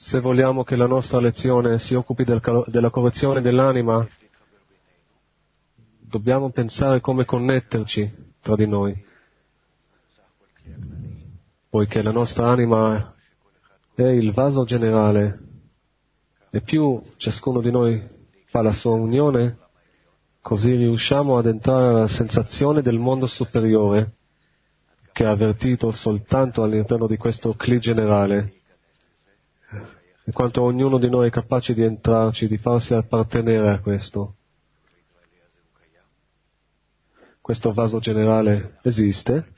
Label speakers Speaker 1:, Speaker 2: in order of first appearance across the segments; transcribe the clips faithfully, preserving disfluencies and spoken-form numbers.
Speaker 1: Se vogliamo che la nostra lezione si occupi del cal- della correzione dell'anima, dobbiamo pensare come connetterci tra di noi, poiché la nostra anima è il vaso generale e più ciascuno di noi fa la sua unione, così riusciamo ad entrare alla sensazione del mondo superiore che è avvertito soltanto all'interno di questo cli generale, in quanto ognuno di noi è capace di entrarci, di farsi appartenere a questo. Questo vaso generale esiste.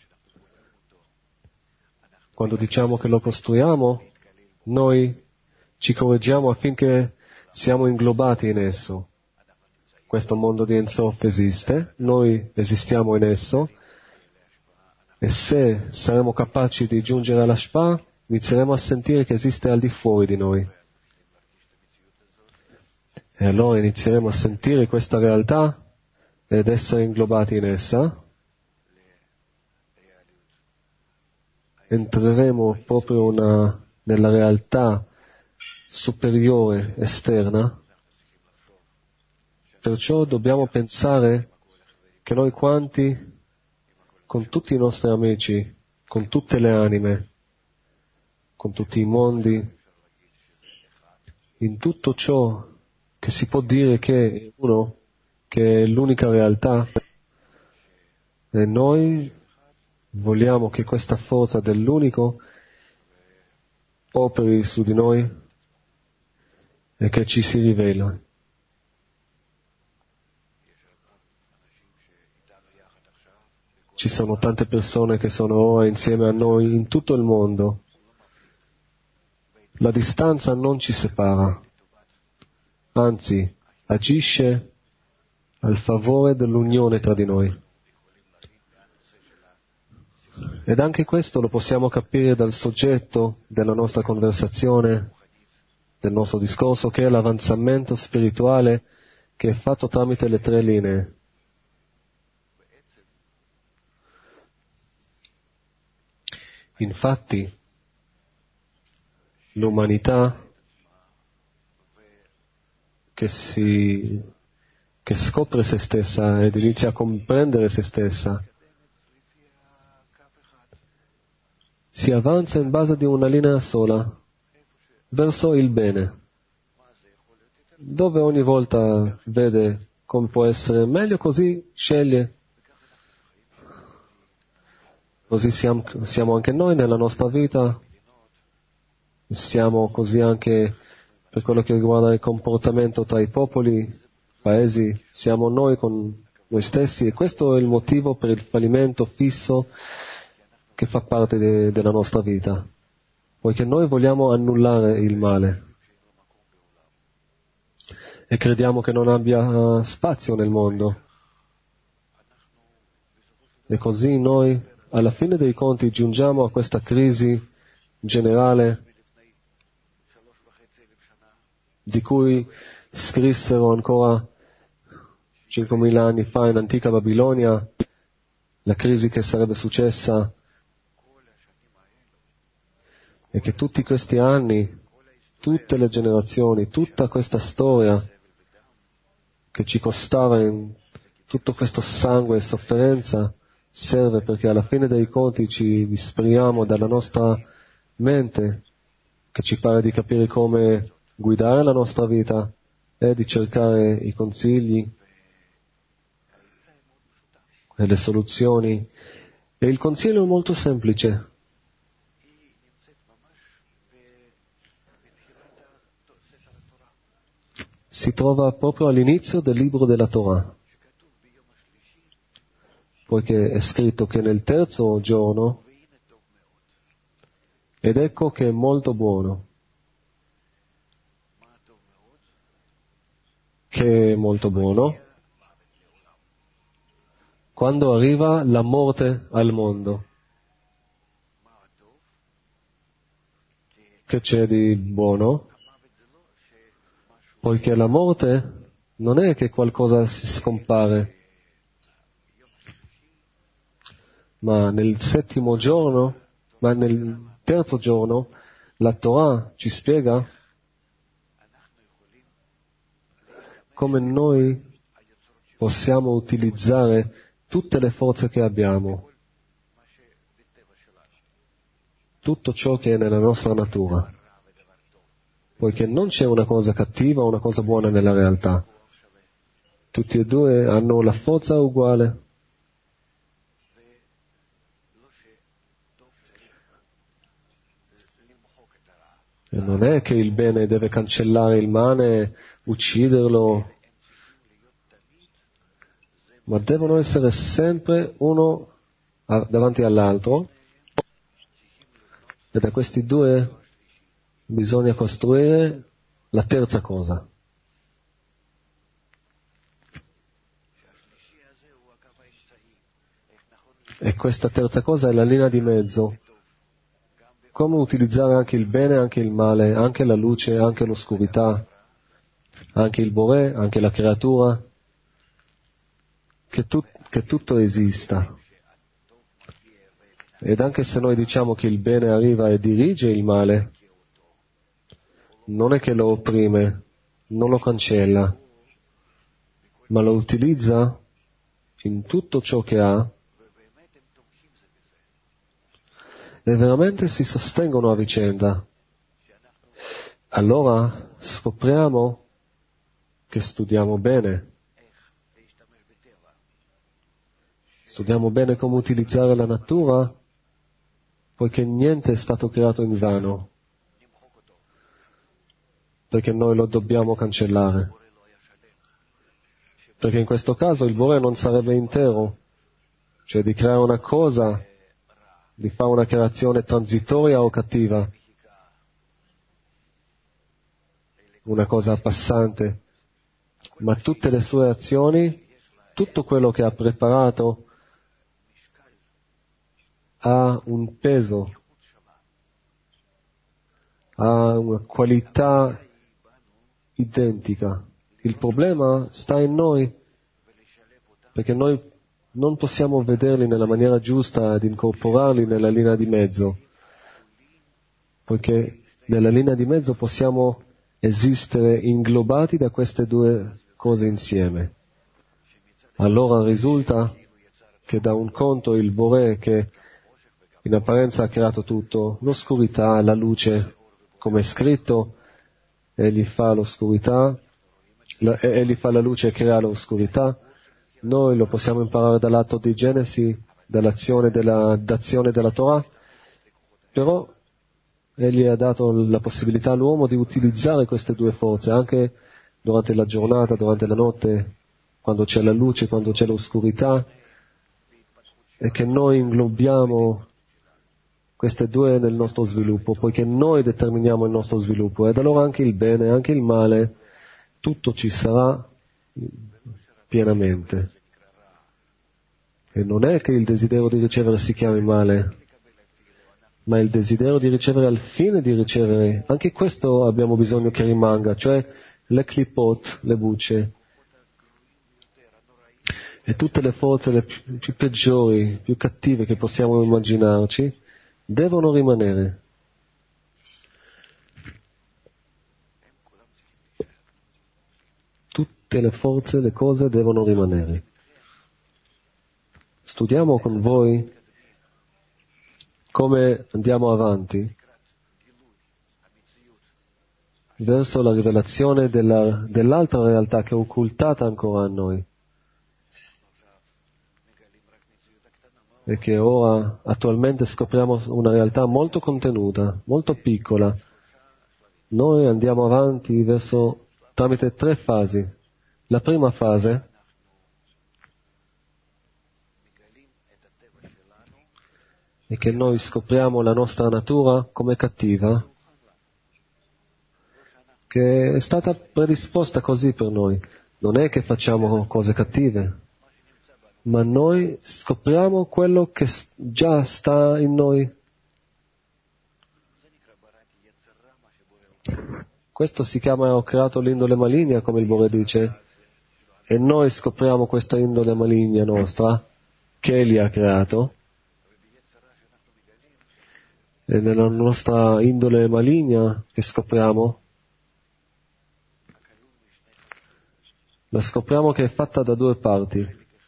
Speaker 1: Quando diciamo che lo costruiamo, noi ci correggiamo affinché siamo inglobati in esso. Questo mondo di Ein Sof esiste, noi esistiamo in esso, e se saremo capaci di giungere all'Ashpa, inizieremo a sentire che esiste al di fuori di noi. E allora inizieremo a sentire questa realtà ed essere inglobati in essa. Entreremo proprio una, nella realtà superiore esterna. Perciò dobbiamo pensare che noi quanti, con tutti i nostri amici, con tutte le anime, con tutti i mondi, in tutto ciò che si può dire che è uno, che è l'unica realtà, e noi vogliamo che questa forza dell'unico operi su di noi e che ci si rivela. Ci sono tante persone che sono ora insieme a noi in tutto il mondo. La distanza non ci separa, anzi agisce al favore dell'unione tra di noi. Ed anche questo lo possiamo capire dal soggetto della nostra conversazione, del nostro discorso, che è l'avanzamento spirituale che è fatto tramite le tre linee. Infatti, l'umanità che si che scopre se stessa ed inizia a comprendere se stessa si avanza in base di una linea sola verso il bene, dove ogni volta vede come può essere meglio, così sceglie. Così siamo, siamo anche noi nella nostra vita, siamo così anche per quello che riguarda il comportamento tra i popoli, paesi, siamo noi con noi stessi, e questo è il motivo per il fallimento fisso che fa parte de, della nostra vita, poiché noi vogliamo annullare il male e crediamo che non abbia spazio nel mondo, e così noi alla fine dei conti giungiamo a questa crisi generale di cui scrissero ancora cinquemila anni fa in antica Babilonia, la crisi che sarebbe successa, e che tutti questi anni, tutte le generazioni, tutta questa storia che ci costava in tutto questo sangue e sofferenza serve perché alla fine dei conti ci dispriamo dalla nostra mente, che ci pare di capire come guidare la nostra vita e di cercare i consigli e le soluzioni. E il consiglio è molto semplice. Si trova proprio all'inizio del libro della Torah, poiché è scritto che nel terzo giorno, ed ecco che è molto buono. Che è molto buono? Quando arriva la morte al mondo. Che c'è di buono? Poiché la morte non è che qualcosa si scompare, ma nel settimo giorno, ma nel terzo giorno, la Torah ci spiega come noi possiamo utilizzare tutte le forze che abbiamo, tutto ciò che è nella nostra natura, poiché non c'è una cosa cattiva o una cosa buona nella realtà. Tutti e due hanno la forza uguale. E non è che il bene deve cancellare il male, ucciderlo, ma devono essere sempre uno davanti all'altro, e da questi due bisogna costruire la terza cosa. E questa terza cosa è la linea di mezzo. Come utilizzare anche il bene, anche il male, anche la luce, anche l'oscurità, anche il Boré, anche la creatura, che, tut- che tutto esista. Ed anche se noi diciamo che il bene arriva e dirige il male, non è che lo opprime, non lo cancella, ma lo utilizza in tutto ciò che ha, e veramente si sostengono a vicenda. Allora scopriamo che studiamo bene. Studiamo bene come utilizzare la natura, poiché niente è stato creato in vano, perché noi lo dobbiamo cancellare. Perché in questo caso il Boré non sarebbe intero, cioè di creare una cosa, di fare una creazione transitoria o cattiva, una cosa passante, ma tutte le sue azioni, tutto quello che ha preparato ha un peso, ha una qualità identica. Il problema sta in noi, perché noi non possiamo vederli nella maniera giusta ed incorporarli nella linea di mezzo, poiché nella linea di mezzo possiamo esistere inglobati da queste due cose insieme. Allora risulta che da un conto il Boré, che in apparenza ha creato tutto, l'oscurità, la luce, come è scritto, egli fa l'oscurità, la, egli fa la luce e crea l'oscurità. Noi lo possiamo imparare dall'atto di Genesi, dall'azione della, d'azione della Torah, però egli ha dato la possibilità all'uomo di utilizzare queste due forze anche durante la giornata, durante la notte, quando c'è la luce, quando c'è l'oscurità, e che noi inglobiamo queste due nel nostro sviluppo, poiché noi determiniamo il nostro sviluppo, ed allora anche il bene, anche il male, tutto ci sarà pienamente. E non è che il desiderio di ricevere si chiami male, ma il desiderio di ricevere al fine di ricevere. Anche questo abbiamo bisogno che rimanga, cioè le clipot, le bucce, e tutte le forze le più, più peggiori, più cattive che possiamo immaginarci, devono rimanere. Tutte le forze, le cose devono rimanere. Studiamo con voi come andiamo avanti verso la rivelazione della, dell'altra realtà che è occultata ancora a noi e che ora attualmente scopriamo una realtà molto contenuta, molto piccola. Noi andiamo avanti verso tramite tre fasi. La prima fase è che noi scopriamo la nostra natura come cattiva, che è stata predisposta così per noi. Non è che facciamo cose cattive, ma noi scopriamo quello che già sta in noi. Questo si chiama ho creato l'indole maligna, come il Boré dice, e noi scopriamo questa indole maligna nostra, che Egli ha creato, e nella nostra indole maligna che scopriamo la scopriamo che è fatta da due parti.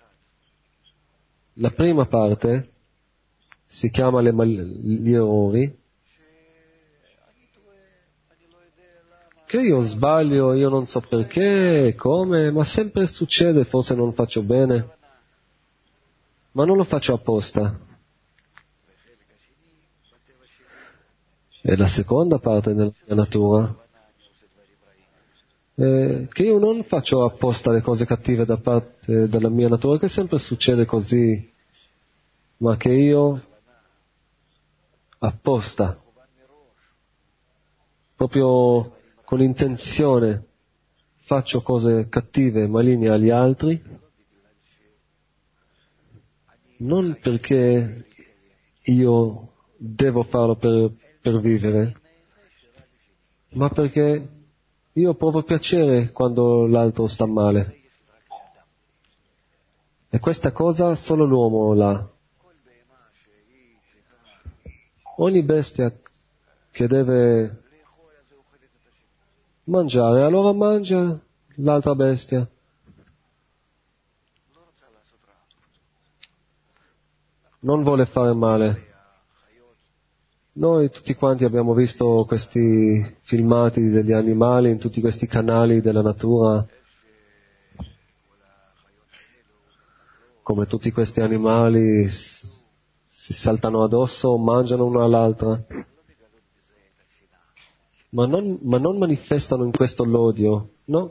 Speaker 1: La prima parte si chiama le mal- gli errori, che io sbaglio, io non so perché, come, ma sempre succede, forse non faccio bene, ma non lo faccio apposta. E la seconda parte della mia natura è che io non faccio apposta le cose cattive da parte della mia natura, che sempre succede così, ma che io apposta, proprio con intenzione, faccio cose cattive, maligne agli altri, non perché io devo farlo per, per vivere, ma perché io provo piacere quando l'altro sta male. E questa cosa solo l'uomo l'ha. Ogni bestia che deve mangiare, allora mangia l'altra bestia. Non vuole fare male. Noi tutti quanti abbiamo visto questi filmati degli animali in tutti questi canali della natura, come tutti questi animali si saltano addosso, mangiano uno all'altra, ma non, ma non manifestano in questo l'odio, no?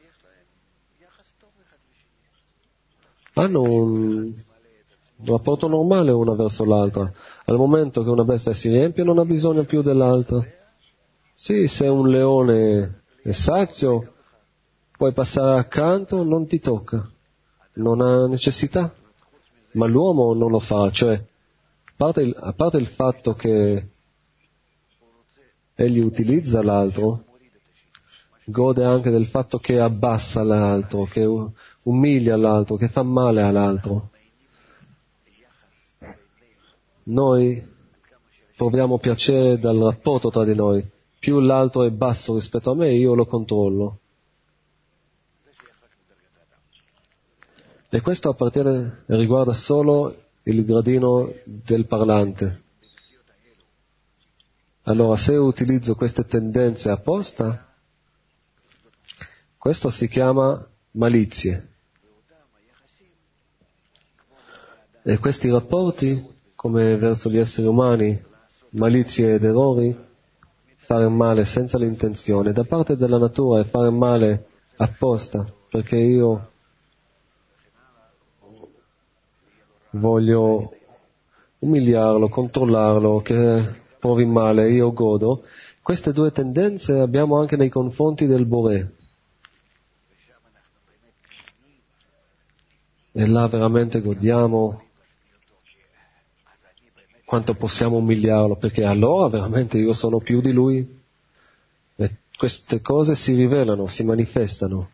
Speaker 1: Hanno un rapporto normale una verso l'altra. Al momento che una bestia si riempie non ha bisogno più dell'altra. Sì, se un leone è sazio, puoi passare accanto, non ti tocca, non ha necessità. Ma l'uomo non lo fa, cioè, a parte il, a parte il fatto che egli utilizza l'altro, gode anche del fatto che abbassa l'altro, che umilia l'altro, che fa male all'altro. Noi proviamo piacere dal rapporto tra di noi. Più l'altro è basso rispetto a me, io lo controllo. E questo appartiene e riguarda solo il gradino del parlante. Allora, se utilizzo queste tendenze apposta, questo si chiama malizie. E questi rapporti, come verso gli esseri umani, malizie ed errori, fare male senza l'intenzione, da parte della natura è fare male apposta, perché io voglio umiliarlo, controllarlo, che provi male, io godo. Queste due tendenze abbiamo anche nei confronti del Boré. E là veramente godiamo quanto possiamo umiliarlo, perché allora veramente io sono più di lui. E queste cose si rivelano, si manifestano.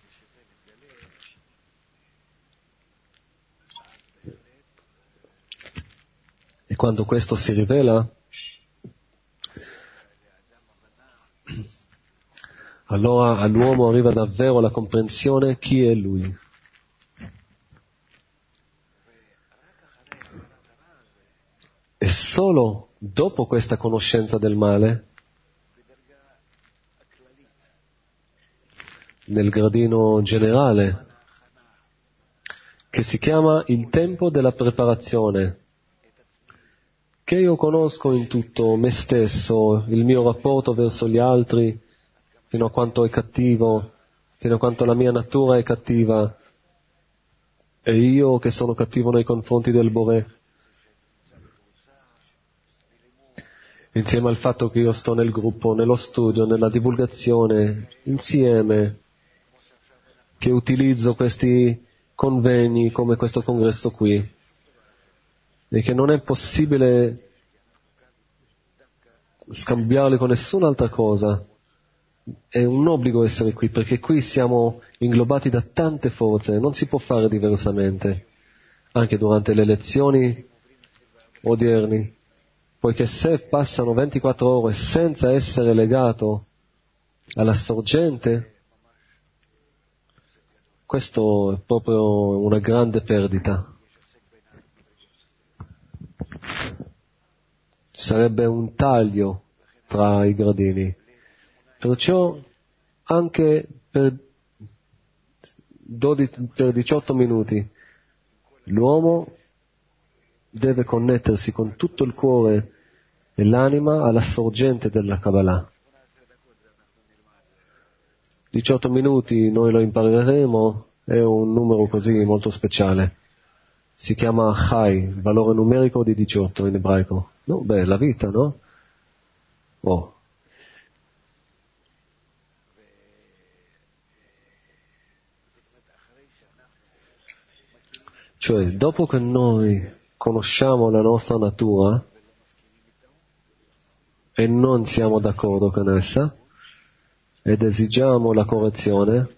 Speaker 1: E quando questo si rivela, allora all'uomo arriva davvero la comprensione chi è lui. E solo dopo questa conoscenza del male, nel gradino generale, che si chiama il tempo della preparazione, che io conosco in tutto me stesso, il mio rapporto verso gli altri, fino a quanto è cattivo, fino a quanto la mia natura è cattiva, e io che sono cattivo nei confronti del Boré. Insieme al fatto che io sto nel gruppo, nello studio, nella divulgazione, insieme, che utilizzo questi convegni come questo congresso qui, e che non è possibile scambiarli con nessun'altra cosa. È un obbligo essere qui, perché qui siamo inglobati da tante forze, non si può fare diversamente, anche durante le lezioni odierni, poiché se passano ventiquattro ore senza essere legato alla sorgente, questo è proprio una grande perdita. Sarebbe un taglio tra i gradini. Perciò anche per, dodici, per diciotto minuti l'uomo deve connettersi con tutto il cuore e l'anima alla sorgente della Kabbalah. diciotto minuti noi lo impareremo, è un numero così molto speciale. Si chiama Chai, valore numerico di diciotto in ebraico. No, beh, la vita, no? Oh. Cioè, dopo che noi conosciamo la nostra natura e non siamo d'accordo con essa ed esigiamo la correzione,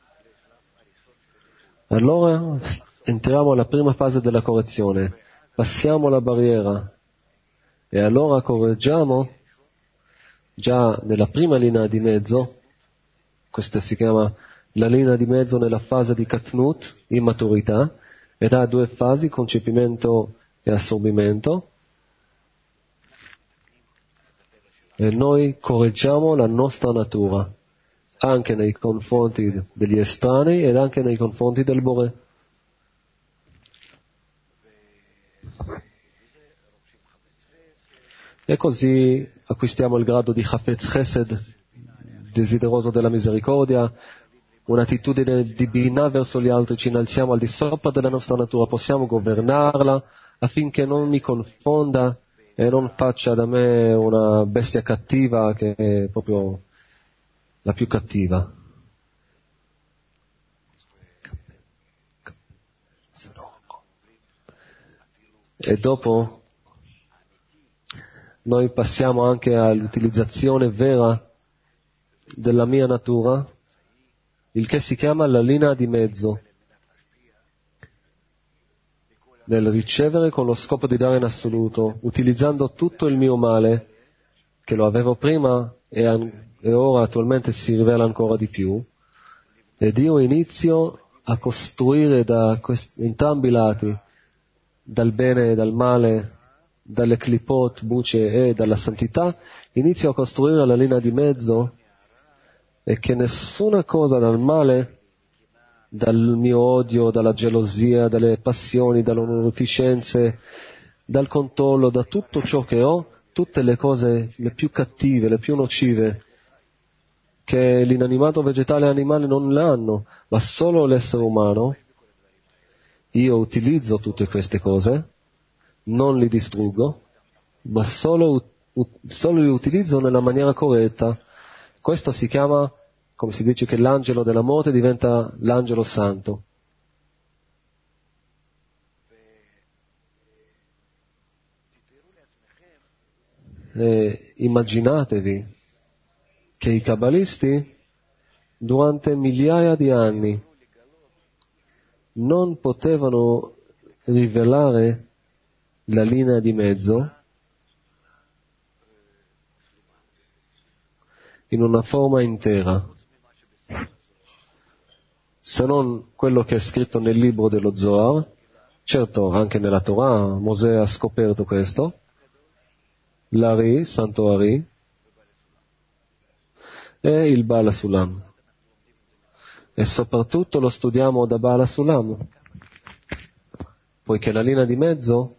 Speaker 1: allora entriamo alla prima fase della correzione, passiamo la barriera e allora correggiamo già nella prima linea di mezzo. Questa si chiama la linea di mezzo nella fase di Katnut, immaturità, ed ha due fasi, concepimento e assorbimento. E noi correggiamo la nostra natura, anche nei confronti degli estranei ed anche nei confronti del Boré. E così acquistiamo il grado di Chafetz Chesed, desideroso della misericordia, un'attitudine divina verso gli altri, ci innalziamo al di sopra della nostra natura, possiamo governarla affinché non mi confonda e non faccia da me una bestia cattiva che è proprio la più cattiva. E dopo noi passiamo anche all'utilizzazione vera della mia natura, il che si chiama la linea di mezzo, nel ricevere con lo scopo di dare in assoluto, utilizzando tutto il mio male, che lo avevo prima e, an- e ora attualmente si rivela ancora di più, ed io inizio a costruire da quest- entrambi i lati, dal bene e dal male, dalle clipot, buce e dalla santità, inizio a costruire la linea di mezzo e che nessuna cosa dal male, dal mio odio, dalla gelosia, dalle passioni, dalle onorificenze, dal controllo, da tutto ciò che ho, tutte le cose le più cattive, le più nocive, che l'inanimato vegetale e animale non le hanno, ma solo l'essere umano, io utilizzo tutte queste cose, non li distruggo, ma solo, solo li utilizzo nella maniera corretta. Questo si chiama, come si dice, che l'angelo della morte diventa l'angelo santo. E immaginatevi che i kabbalisti durante migliaia di anni non potevano rivelare la linea di mezzo in una forma intera, se non quello che è scritto nel libro dello Zohar. Certo, anche nella Torah Mosè ha scoperto questo, l'Ari, Santo Ari, e il Baal HaSulam. E soprattutto lo studiamo da Baal HaSulam, poiché la linea di mezzo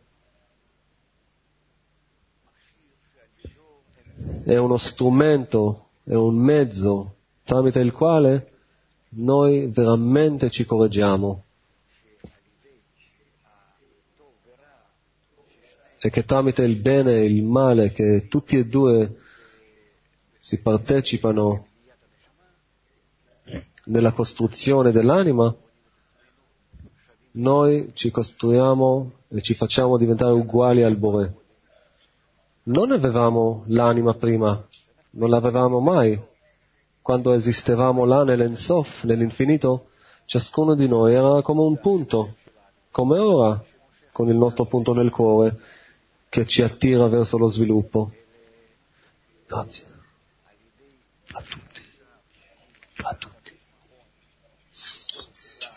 Speaker 1: è uno strumento, è un mezzo tramite il quale noi veramente ci correggiamo e che tramite il bene e il male, che tutti e due si partecipano nella costruzione dell'anima, noi ci costruiamo e ci facciamo diventare uguali al Boré. Non avevamo l'anima prima, non l'avevamo mai. Quando esistevamo là nell'Ensof, nell'infinito, ciascuno di noi era come un punto, come ora, con il nostro punto nel cuore, che ci attira verso lo sviluppo. Grazie. A tutti. A tutti.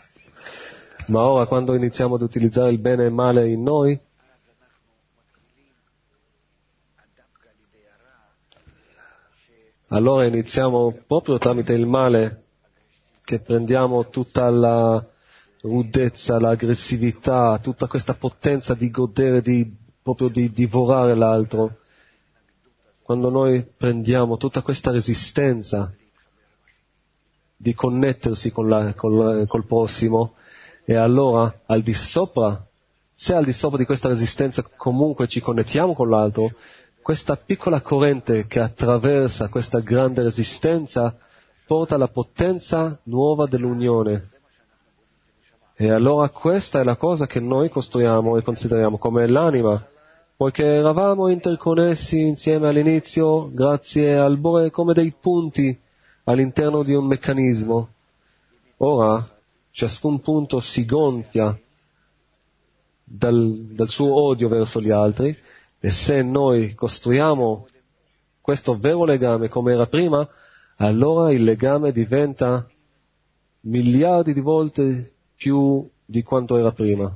Speaker 1: Ma ora, quando iniziamo ad utilizzare il bene e il male in noi, allora iniziamo proprio tramite il male che prendiamo tutta la rudezza, l'aggressività, tutta questa potenza di godere, di, proprio di divorare l'altro. Quando noi prendiamo tutta questa resistenza di connettersi con la, col, col prossimo, e allora al di sopra, se al di sopra di questa resistenza comunque ci connettiamo con l'altro, questa piccola corrente che attraversa questa grande resistenza porta alla potenza nuova dell'unione. E allora questa è la cosa che noi costruiamo e consideriamo come l'anima, poiché eravamo interconnessi insieme all'inizio grazie al Bore come dei punti all'interno di un meccanismo. Ora ciascun punto si gonfia dal, dal suo odio verso gli altri, e se noi costruiamo questo vero legame come era prima, allora il legame diventa miliardi di volte più di quanto era prima.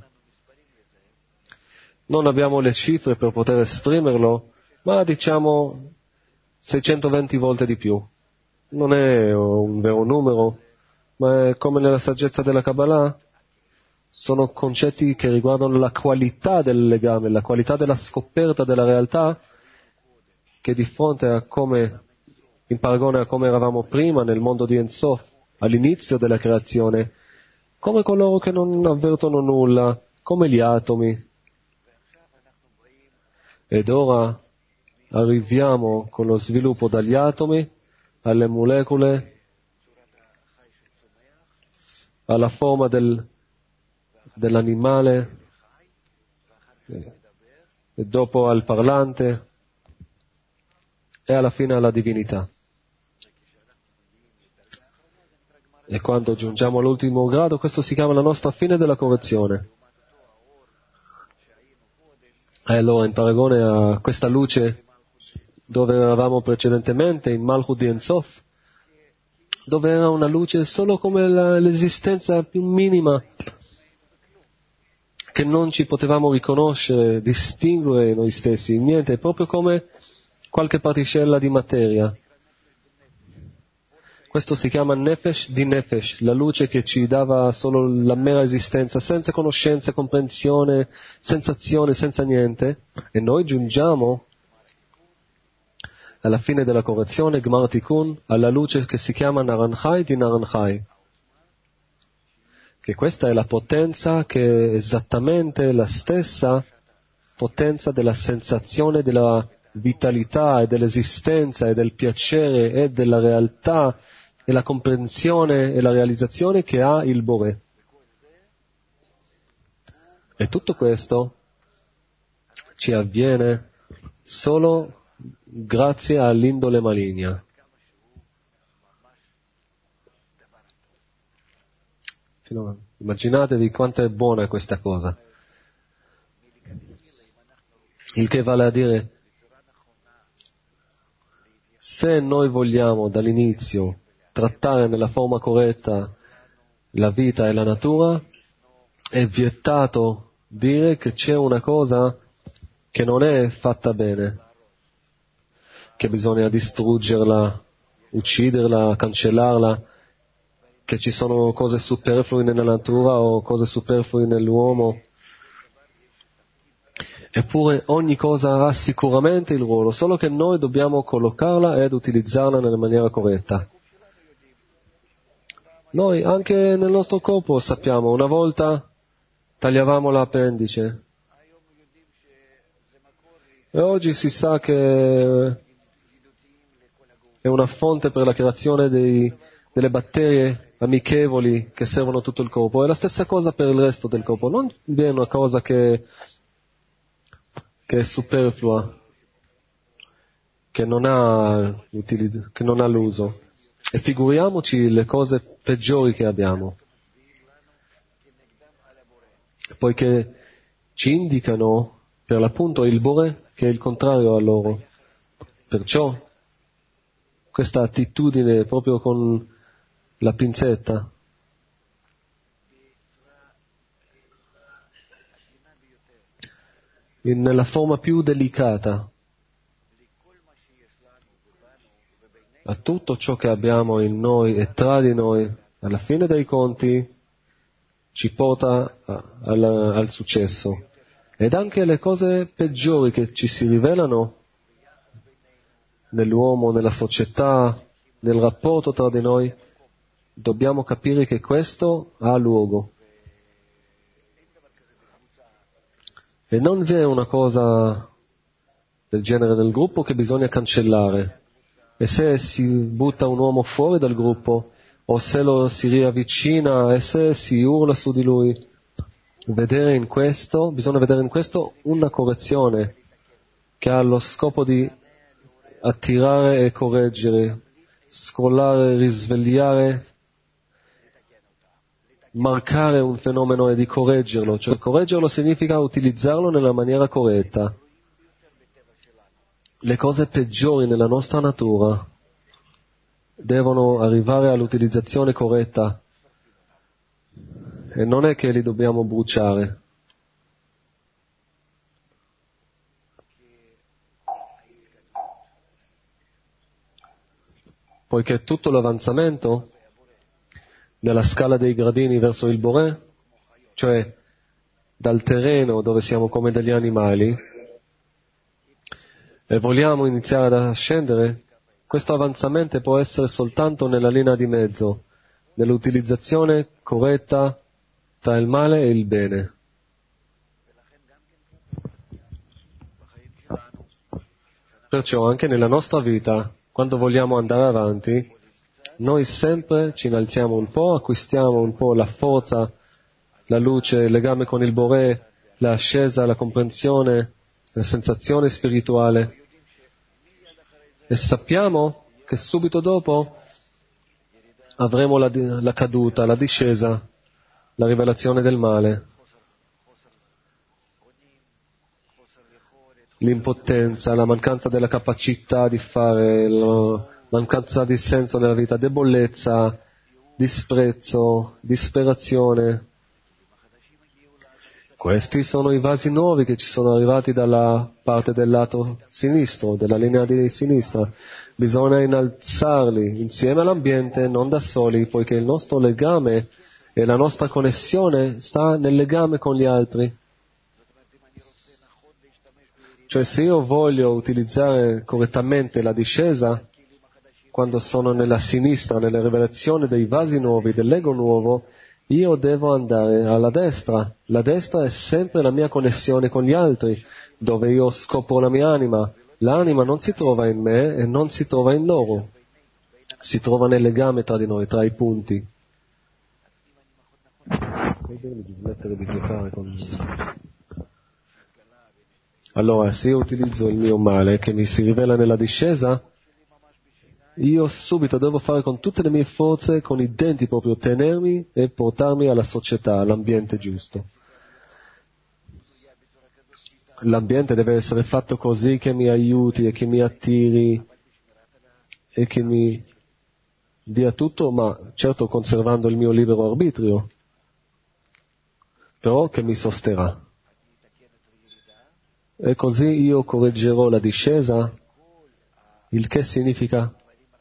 Speaker 1: Non abbiamo le cifre per poter esprimerlo, ma diciamo seicentoventi volte di più. Non è un vero numero, ma è come nella saggezza della Kabbalah. Sono concetti che riguardano la qualità del legame, la qualità della scoperta della realtà, che di fronte a come, in paragone a come eravamo prima nel mondo di Ein Sof, all'inizio della creazione, come coloro che non avvertono nulla, come gli atomi. Ed ora arriviamo con lo sviluppo dagli atomi alle molecole, alla forma del, dell'animale, e dopo al parlante, e alla fine alla divinità. E quando giungiamo all'ultimo grado, questo si chiama la nostra fine della correzione. E allora, in paragone a questa luce dove eravamo precedentemente, in Malchut di Ein Sof, dove era una luce solo come la, l'esistenza più minima, che non ci potevamo riconoscere, distinguere noi stessi, niente, proprio come qualche particella di materia. Questo si chiama Nefesh di Nefesh, la luce che ci dava solo la mera esistenza, senza conoscenza, comprensione, sensazione, senza niente. E noi giungiamo alla fine della correzione, Gmar Tikkun, alla luce che si chiama Naranjai di Naranjai. Che questa è la potenza che è esattamente la stessa potenza della sensazione della vitalità e dell'esistenza e del piacere e della realtà e la comprensione e la realizzazione che ha il Boré. E tutto questo ci avviene solo grazie all'indole maligna. Immaginatevi quanto è buona questa cosa. Il che vale a dire, se noi vogliamo dall'inizio trattare nella forma corretta la vita e la natura, è vietato dire che c'è una cosa che non è fatta bene, che bisogna distruggerla, ucciderla, cancellarla, che ci sono cose superflue nella natura o cose superflue nell'uomo. Eppure ogni cosa ha sicuramente il ruolo, solo che noi dobbiamo collocarla ed utilizzarla nella maniera corretta. Noi anche nel nostro corpo sappiamo, una volta tagliavamo l'appendice e oggi si sa che è una fonte per la creazione dei, delle batterie amichevoli che servono tutto il corpo. È la stessa cosa per il resto del corpo, non è una cosa che, che è superflua, che non ha, che non ha l'uso. E figuriamoci le cose peggiori che abbiamo, poiché ci indicano per l'appunto il Boré che è il contrario a loro. Perciò questa attitudine proprio con la pinzetta, in, nella forma più delicata, a tutto ciò che abbiamo in noi e tra di noi, alla fine dei conti, ci porta a, al, al successo. Ed anche le cose peggiori che ci si rivelano nell'uomo, nella società, nel rapporto tra di noi, dobbiamo capire che questo ha luogo. E non vi è una cosa del genere nel gruppo che bisogna cancellare. E se si butta un uomo fuori dal gruppo, o se lo si riavvicina, e se si urla su di lui, vedere in questo, bisogna vedere in questo una correzione che ha lo scopo di attirare e correggere, scrollare, risvegliare, marcare un fenomeno e di correggerlo. Cioè correggerlo significa utilizzarlo nella maniera corretta. Le cose peggiori nella nostra natura devono arrivare all'utilizzazione corretta e non è che li dobbiamo bruciare. Poiché tutto l'avanzamento nella scala dei gradini verso il Boré, cioè dal terreno dove siamo come degli animali, e vogliamo iniziare ad ascendere, questo avanzamento può essere soltanto nella linea di mezzo, nell'utilizzazione corretta tra il male e il bene. Perciò anche nella nostra vita, quando vogliamo andare avanti, noi sempre ci innalziamo un po', acquistiamo un po' la forza, la luce, il legame con il Boré, l'ascesa, la comprensione, la sensazione spirituale. E sappiamo che subito dopo avremo la, la caduta, la discesa, la rivelazione del male, l'impotenza, la mancanza della capacità di fare, la mancanza di senso nella vita, debolezza, disprezzo, disperazione. Questi sono i vasi nuovi che ci sono arrivati dalla parte del lato sinistro, della linea di sinistra. Bisogna innalzarli insieme all'ambiente, non da soli, poiché il nostro legame e la nostra connessione sta nel legame con gli altri. Cioè se io voglio utilizzare correttamente la discesa, quando sono nella sinistra, nella rivelazione dei vasi nuovi, dell'ego nuovo, io devo andare alla destra. La destra è sempre la mia connessione con gli altri, dove io scopro la mia anima. L'anima non si trova in me e non si trova in loro. Si trova nel legame tra di noi, tra i punti. Allora, se io utilizzo il mio male che mi si rivela nella discesa, io subito devo fare con tutte le mie forze, con i denti proprio, tenermi e portarmi alla società, all'ambiente giusto. L'ambiente deve essere fatto così che mi aiuti e che mi attiri e che mi dia tutto, ma certo conservando il mio libero arbitrio, però che mi sosterrà. E così io correggerò la discesa, il che significa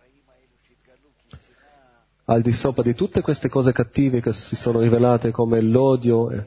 Speaker 1: al di sopra di tutte queste cose cattive che si sono rivelate come l'odio, e,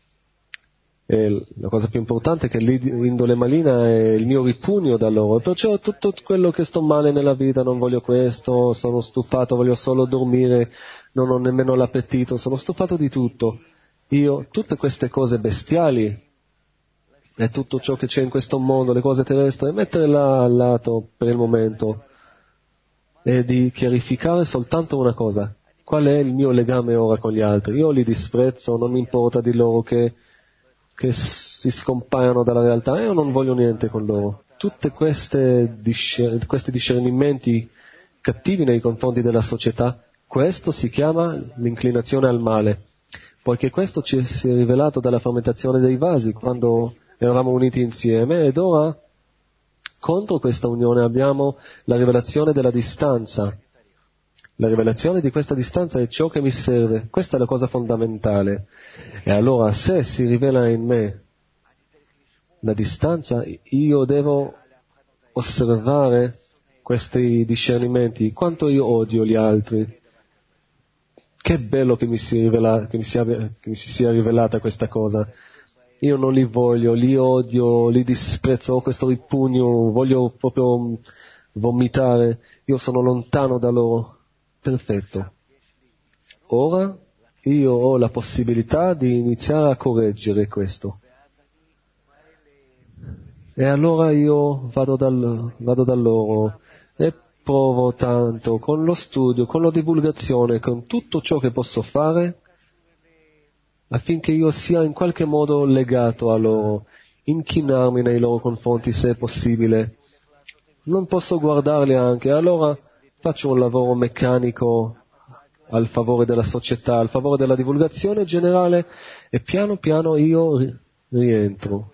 Speaker 1: e la cosa più importante è che l'indole maligna è il mio ripugno da loro, perciò tutto quello che sto male nella vita, non voglio questo, sono stufato, voglio solo dormire, non ho nemmeno l'appetito, sono stufato di tutto. Io, tutte queste cose bestiali e tutto ciò che c'è in questo mondo, le cose terrestri, mettere là al lato per il momento e di chiarificare soltanto una cosa: qual è il mio legame ora con gli altri? Io li disprezzo, non mi importa di loro che, che si scompaiano dalla realtà, io non voglio niente con loro. Tutti questi discernimenti cattivi nei confronti della società, questo si chiama l'inclinazione al male, poiché questo ci si è rivelato dalla fermentazione dei vasi quando eravamo uniti insieme, ed ora contro questa unione abbiamo la rivelazione della distanza. La rivelazione di questa distanza è ciò che mi serve, questa è la cosa fondamentale. E allora se si rivela in me da distanza, io devo osservare questi discernimenti. Quanto io odio gli altri. Che bello che mi, si rivela, che, mi sia, che mi si sia rivelata questa cosa. Io non li voglio, li odio, li disprezzo, ho questo ripugno, voglio proprio vomitare. Io sono lontano da loro. Perfetto. Ora io ho la possibilità di iniziare a correggere questo. E allora io vado, dal, vado da loro e provo tanto con lo studio, con la divulgazione, con tutto ciò che posso fare affinché io sia in qualche modo legato a loro, inchinarmi nei loro confronti se è possibile. Non posso guardarli anche, allora faccio un lavoro meccanico al favore della società, al favore della divulgazione generale e piano piano io rientro.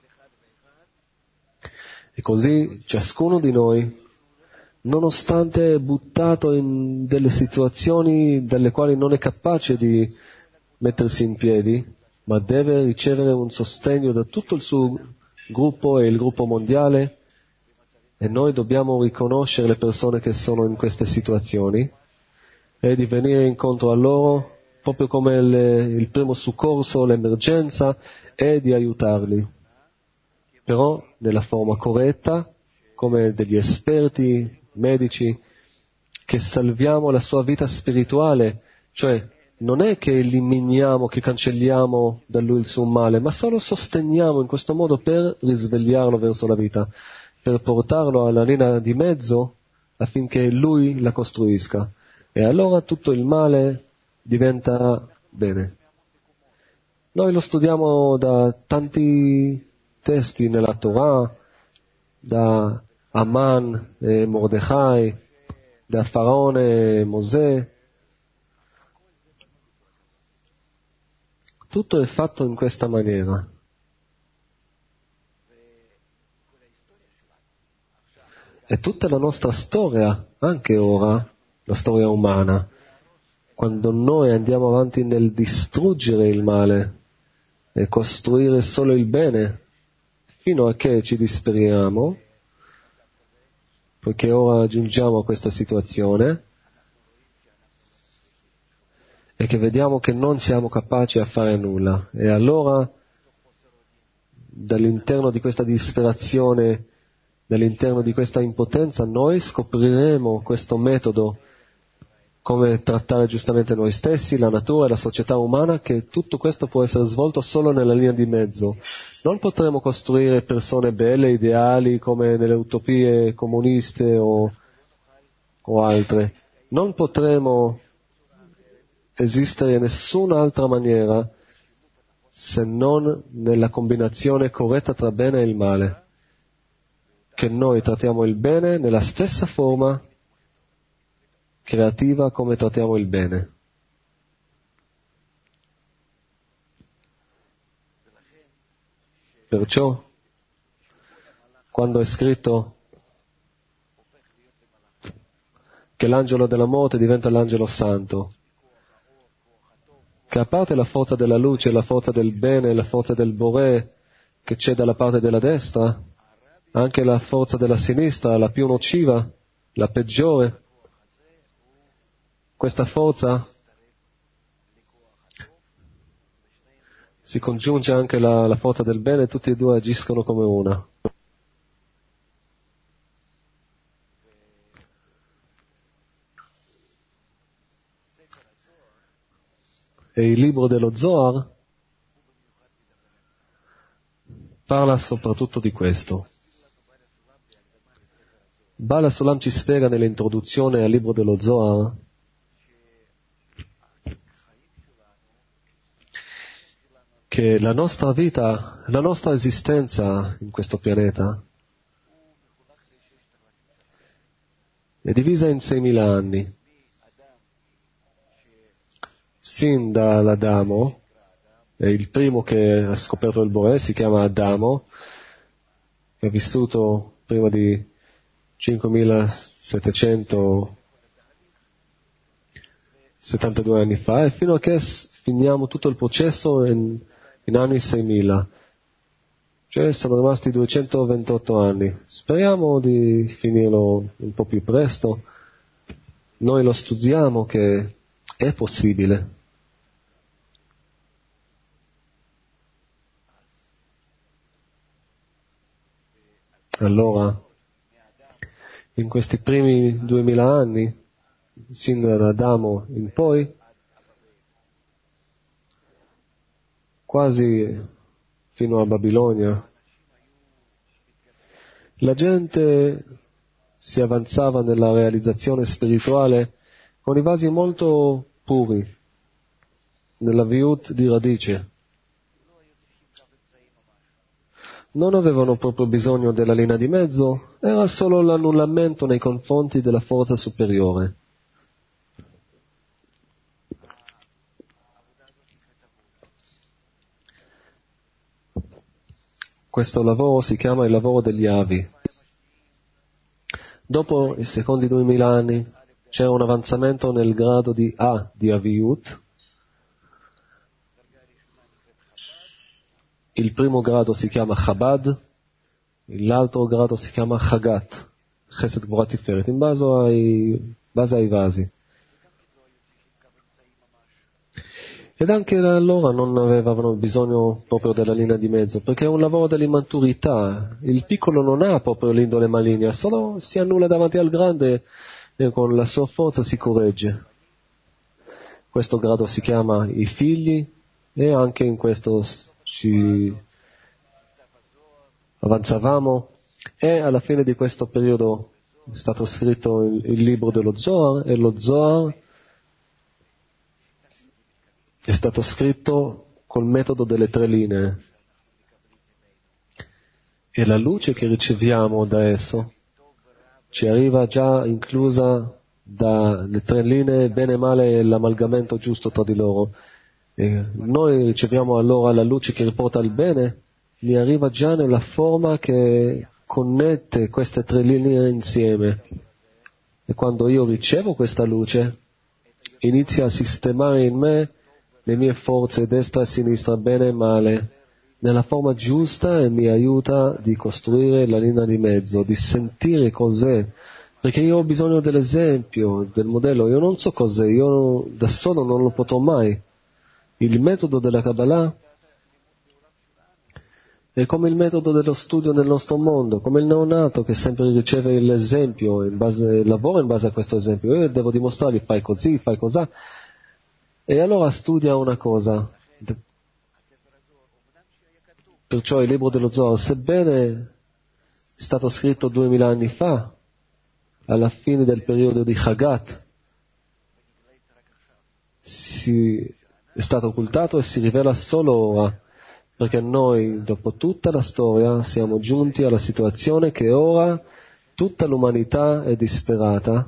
Speaker 1: E così ciascuno di noi, nonostante è buttato in delle situazioni dalle quali non è capace di mettersi in piedi, ma deve ricevere un sostegno da tutto il suo gruppo e il gruppo mondiale, e noi dobbiamo riconoscere le persone che sono in queste situazioni e di venire incontro a loro proprio come le, il primo soccorso, l'emergenza, e di aiutarli, però nella forma corretta, come degli esperti medici, che salviamo la sua vita spirituale, cioè non è che eliminiamo, che cancelliamo da lui il suo male, ma solo sosteniamo in questo modo per risvegliarlo verso la vita, per portarlo alla linea di mezzo affinché lui la costruisca. E allora tutto il male diventa bene. Noi lo studiamo da tanti testi nella Torah, da Aman e Mordechai, da Faraone e Mosè. Tutto è fatto in questa maniera. E tutta la nostra storia, anche ora, la storia umana, quando noi andiamo avanti nel distruggere il male e costruire solo il bene, fino a che ci disperiamo, poiché ora giungiamo a questa situazione, e che vediamo che non siamo capaci a fare nulla. E allora, dall'interno di questa disperazione, dall'interno di questa impotenza, noi scopriremo questo metodo, come trattare giustamente noi stessi, la natura e la società umana, che tutto questo può essere svolto solo nella linea di mezzo. Non potremo costruire persone belle, ideali, come nelle utopie comuniste o, o altre. Non potremo esistere in nessun'altra maniera se non nella combinazione corretta tra bene e il male, che noi trattiamo il bene nella stessa forma creativa come trattiamo il bene. Perciò, quando è scritto che l'angelo della morte diventa l'angelo santo, che a parte la forza della luce, la forza del bene, la forza del Boré che c'è dalla parte della destra, anche la forza della sinistra, la più nociva, la peggiore, questa forza si congiunge anche la, la forza del bene, tutti e due agiscono come una. E il libro dello Zohar parla soprattutto di questo. Bala Sulam ci spiega nell'introduzione al libro dello Zohar che la nostra vita, la nostra esistenza in questo pianeta è divisa in seimila anni. Sin dall'Adamo, è il primo che ha scoperto il Boré, si chiama Adamo, che è vissuto prima di cinquemilasettecentosettantadue anni fa, e fino a che finiamo tutto il processo in, in anni seimila. Cioè sono rimasti duecentoventotto anni. Speriamo di finirlo un po' più presto. Noi lo studiamo che è possibile. Allora, in questi primi duemila anni, sin da Adamo in poi, quasi fino a Babilonia, la gente si avanzava nella realizzazione spirituale con i vasi molto puri, nella viut di radice. Non avevano proprio bisogno della linea di mezzo, era solo l'annullamento nei confronti della forza superiore. Questo lavoro si chiama il lavoro degli avi. Dopo i secondi duemila anni c'è un avanzamento nel grado di A di Aviyut. Il primo grado si chiama Chabad, l'altro grado si chiama Chagat, Chesed Gvura Tiferet, in base ai, base ai vasi. Ed anche allora non avevano bisogno proprio della linea di mezzo, perché è un lavoro dell'immaturità. Il piccolo non ha proprio l'indole maligna, solo si annulla davanti al grande e con la sua forza si corregge. Questo grado si chiama i figli e anche in questo ci avanzavamo. E alla fine di questo periodo è stato scritto il, il libro dello Zohar, e lo Zohar è stato scritto col metodo delle tre linee. E la luce che riceviamo da esso ci arriva già inclusa dalle tre linee, bene e male e l'amalgamento giusto tra di loro. E noi riceviamo allora la luce che riporta il bene, mi arriva già nella forma che connette queste tre linee insieme. E quando io ricevo questa luce, inizia a sistemare in me le mie forze destra e sinistra, bene e male, nella forma giusta, e mi aiuta di costruire la linea di mezzo, di sentire cos'è, perché io ho bisogno dell'esempio, del modello. Io non so cos'è, io da solo non lo potrò mai. Il metodo della Kabbalah è come il metodo dello studio nel nostro mondo, come il neonato che sempre riceve l'esempio, in base, lavora in base a questo esempio. Io devo dimostrargli fai così, fai cos'ha. E allora studia una cosa. Perciò il libro dello Zohar, sebbene è stato scritto duemila anni fa, alla fine del periodo di Chagat, si, è stato occultato e si rivela solo ora, perché noi, dopo tutta la storia, siamo giunti alla situazione che ora tutta l'umanità è disperata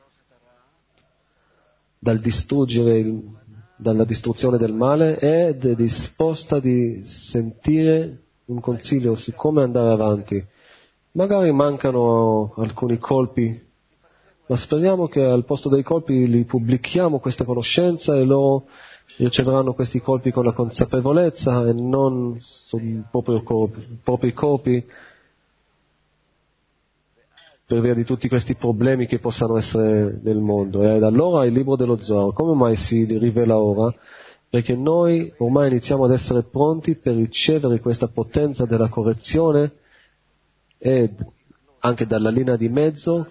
Speaker 1: dal distruggere il dalla distruzione del male, ed è disposta di sentire un consiglio su come andare avanti. Magari mancano alcuni colpi, ma speriamo che al posto dei colpi li pubblichiamo questa conoscenza e loro riceveranno questi colpi con la consapevolezza e non sul proprio colpi, propri colpi, per via di tutti questi problemi che possano essere nel mondo. Ed allora il libro dello Zohar, come mai si rivela ora? Perché noi ormai iniziamo ad essere pronti per ricevere questa potenza della correzione e anche dalla linea di mezzo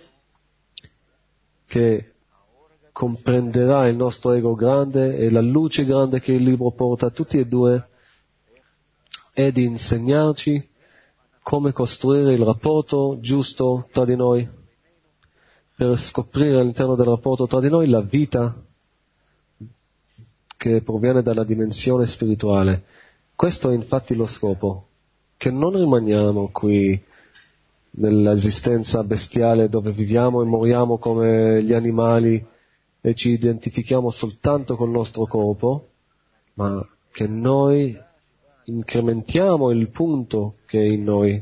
Speaker 1: che comprenderà il nostro ego grande e la luce grande che il libro porta, tutti e due, e di insegnarci come costruire il rapporto giusto tra di noi, per scoprire all'interno del rapporto tra di noi la vita che proviene dalla dimensione spirituale. Questo è infatti lo scopo, che non rimaniamo qui nell'esistenza bestiale dove viviamo e moriamo come gli animali e ci identifichiamo soltanto col nostro corpo, ma che noi incrementiamo il punto che è in noi,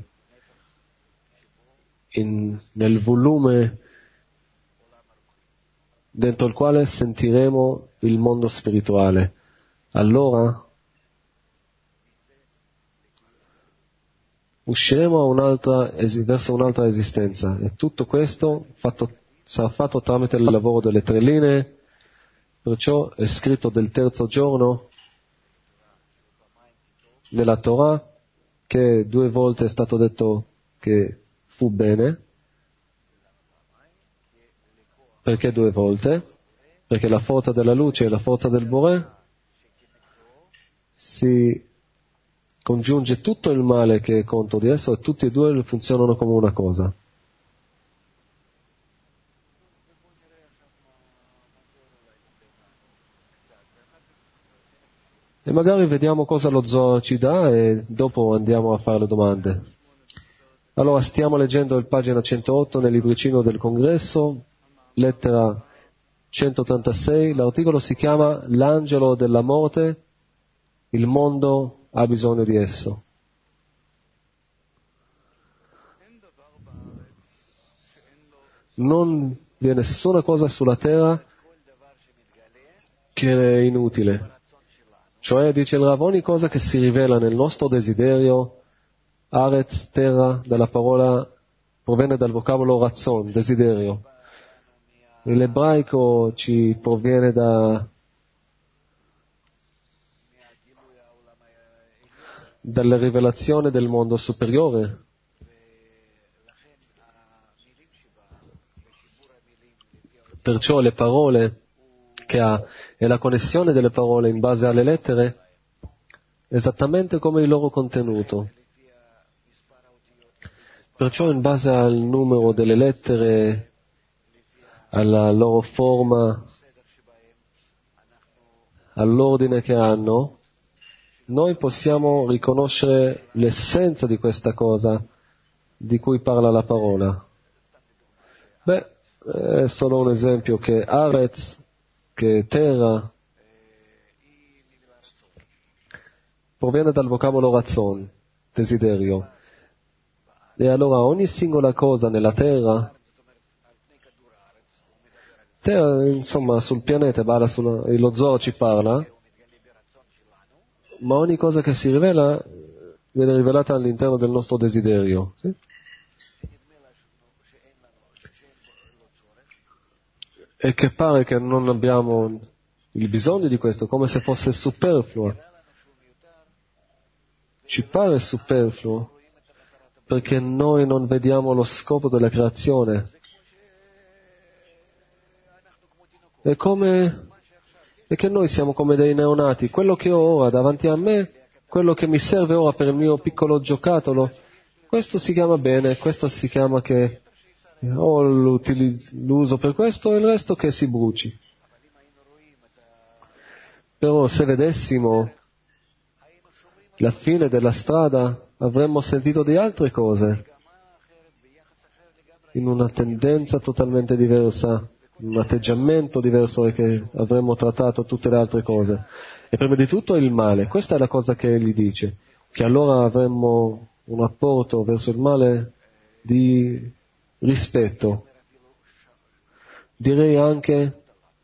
Speaker 1: in, nel volume dentro il quale sentiremo il mondo spirituale. Allora usciremo a un'altra, verso un'altra esistenza, e tutto questo fatto, sarà fatto tramite il lavoro delle tre linee. Perciò è scritto del terzo giorno nella Torah, che due volte è stato detto che fu bene. Perché due volte? Perché la forza della luce e la forza del Boré si congiunge tutto il male che è contro di esso, e tutti e due funzionano come una cosa. E magari vediamo cosa lo Zohar ci dà e dopo andiamo a fare le domande. Allora, stiamo leggendo il pagina centootto nel libricino del congresso, lettera centotrentasei. L'articolo si chiama L'angelo della morte, il mondo ha bisogno di esso. Non vi è nessuna cosa sulla terra che è inutile. Cioè, dice il Rav, ogni cosa che si rivela nel nostro desiderio, Aretz, terra, dalla parola, proviene dal vocabolo razzon, desiderio. L'ebraico ci proviene da dalla rivelazione del mondo superiore. Perciò le parole che ha e la connessione delle parole in base alle lettere esattamente come il loro contenuto. Perciò in base al numero delle lettere, alla loro forma, all'ordine che hanno, noi possiamo riconoscere l'essenza di questa cosa di cui parla la parola. Beh, è solo un esempio che Aretz, che terra, proviene dal vocabolo razzon, desiderio. E allora ogni singola cosa nella terra, terra insomma sul pianeta, lo Zohar ci parla, ma ogni cosa che si rivela viene rivelata all'interno del nostro desiderio. Sì? E che pare che non abbiamo il bisogno di questo, come se fosse superfluo. Ci pare superfluo perché noi non vediamo lo scopo della creazione. È come è che noi siamo come dei neonati. Quello che ho ora davanti a me, quello che mi serve ora per il mio piccolo giocattolo, questo si chiama bene, questo si chiama che ho l'uso per questo e il resto che si bruci. Però se vedessimo la fine della strada, avremmo sentito di altre cose, in una tendenza totalmente diversa, un atteggiamento diverso, che avremmo trattato tutte le altre cose. E prima di tutto il male, questa è la cosa che egli dice, che allora avremmo un apporto verso il male di rispetto. Direi anche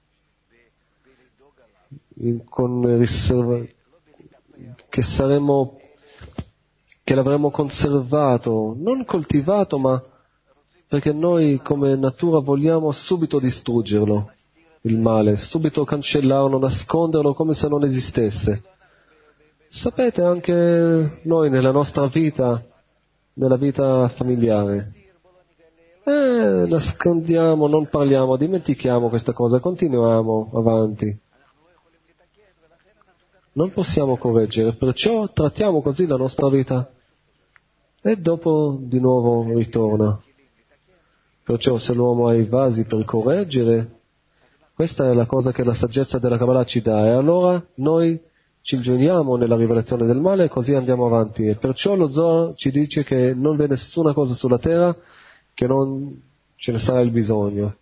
Speaker 1: con riserva, che saremmo, che l'avremmo conservato, non coltivato, ma perché noi come natura vogliamo subito distruggerlo, il male, subito cancellarlo, nasconderlo come se non esistesse. Sapete, anche noi nella nostra vita, nella vita familiare, eh, nascondiamo, non parliamo, dimentichiamo questa cosa, continuiamo avanti. Non possiamo correggere, perciò trattiamo così la nostra vita e dopo di nuovo ritorna. Perciò se l'uomo ha i vasi per correggere, questa è la cosa che la saggezza della Kabbalah ci dà, e allora noi ci giuniamo nella rivelazione del male e così andiamo avanti. E perciò lo Zohar ci dice che non v'è nessuna cosa sulla terra che non ce ne sarà il bisogno.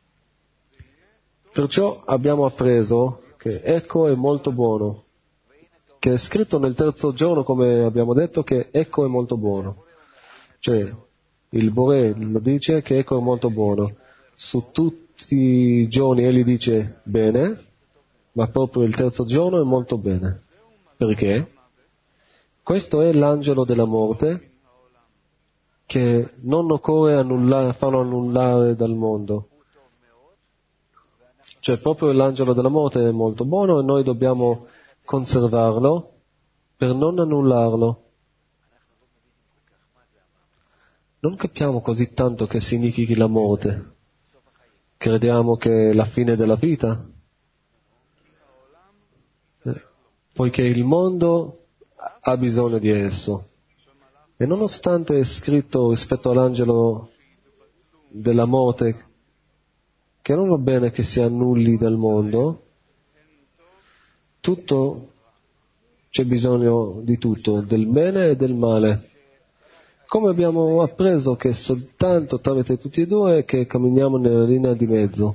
Speaker 1: Perciò abbiamo appreso che ecco è molto buono, che è scritto nel terzo giorno, come abbiamo detto, che ecco è molto buono. Cioè, il Boré lo dice che ecco è molto buono. Su tutti i giorni egli dice bene, ma proprio il terzo giorno è molto bene. Perché? Questo è l'angelo della morte, che non occorre annullare, farlo annullare dal mondo. Cioè proprio l'angelo della morte è molto buono e noi dobbiamo conservarlo per non annullarlo. Non capiamo così tanto che significhi la morte. Crediamo che è la fine della vita, eh, poiché il mondo ha bisogno di esso. E nonostante è scritto rispetto all'angelo della morte che non va bene che si annulli dal mondo, tutto, c'è bisogno di tutto, del bene e del male. Come abbiamo appreso che soltanto tramite tutti e due che camminiamo nella linea di mezzo.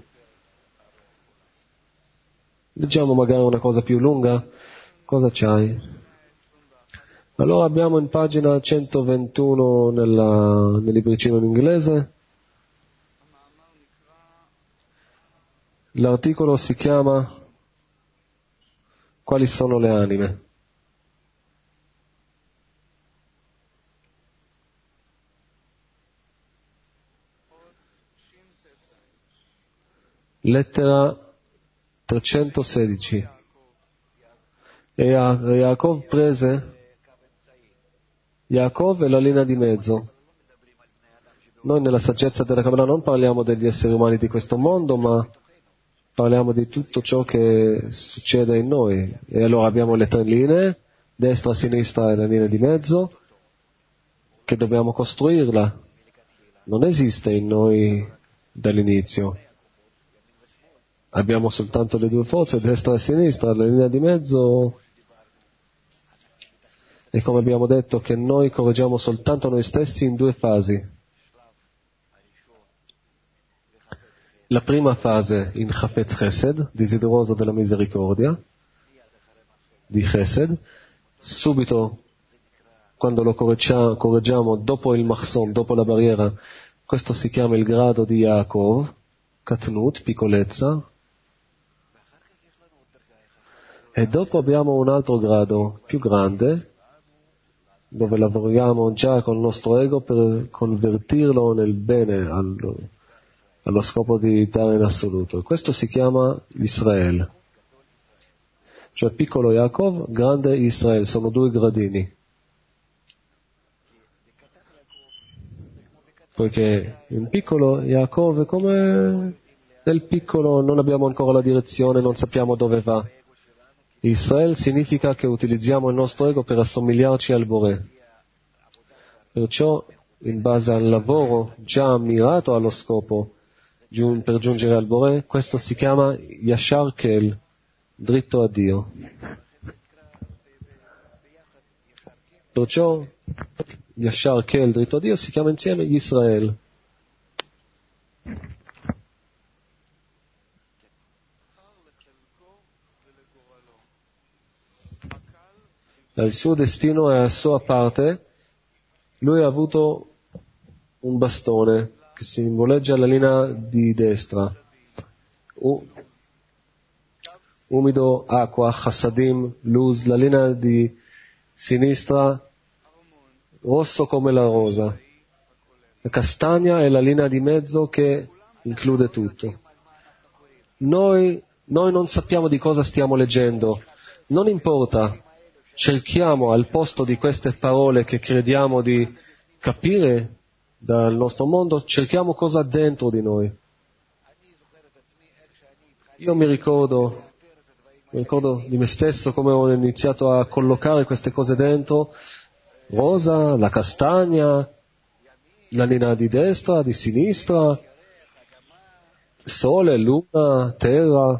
Speaker 1: Leggiamo magari una cosa più lunga. Cosa c'hai? Allora abbiamo in pagina centoventuno nella, nel libricino in inglese. L'articolo si chiama Quali sono le anime? Lettera trecentosedici. E Yaakov prese, Yaakov è la linea di mezzo. Noi nella saggezza della Kabbalah non parliamo degli esseri umani di questo mondo, ma parliamo di tutto ciò che succede in noi. E allora abbiamo le tre linee, destra, sinistra e la linea di mezzo, che dobbiamo costruirla. Non esiste in noi dall'inizio. Abbiamo soltanto le due forze, destra e sinistra, la linea di mezzo. E come abbiamo detto che noi correggiamo soltanto noi stessi in due fasi. La prima fase in Chafetz Chesed, desideroso della misericordia, di Chesed, subito quando lo correggiamo, correggiamo dopo il Mahsom, dopo la barriera, questo si chiama il grado di Yaakov, Katnut, piccolezza, e dopo abbiamo un altro grado più grande, dove lavoriamo già con il nostro ego per convertirlo nel bene, allo, allo scopo di dare in assoluto. Questo si chiama Israel. Cioè piccolo Yaakov, grande Israel, sono due gradini. Poiché in piccolo Yaakov è come nel piccolo non abbiamo ancora la direzione, non sappiamo dove va. Israel significa che utilizziamo il nostro ego per assomigliarci al Boré. Perciò, in base al lavoro già mirato allo scopo per giungere al Boré, questo si chiama Yashar Kel, dritto a Dio. Perciò Yashar Kel, dritto a Dio, si chiama insieme Israel. Il suo destino è a sua parte. Lui ha avuto un bastone che simboleggia la linea di destra. U- umido, acqua, chassadim, luz, la linea di sinistra, rosso come la rosa. La castagna è la linea di mezzo che include tutto. Noi, noi non sappiamo di cosa stiamo leggendo. Non importa. Cerchiamo al posto di queste parole che crediamo di capire dal nostro mondo, cerchiamo cosa dentro di noi. Io mi ricordo, mi ricordo di me stesso come ho iniziato a collocare queste cose dentro, rosa, la castagna, la linea di destra, di sinistra, sole, luna, terra.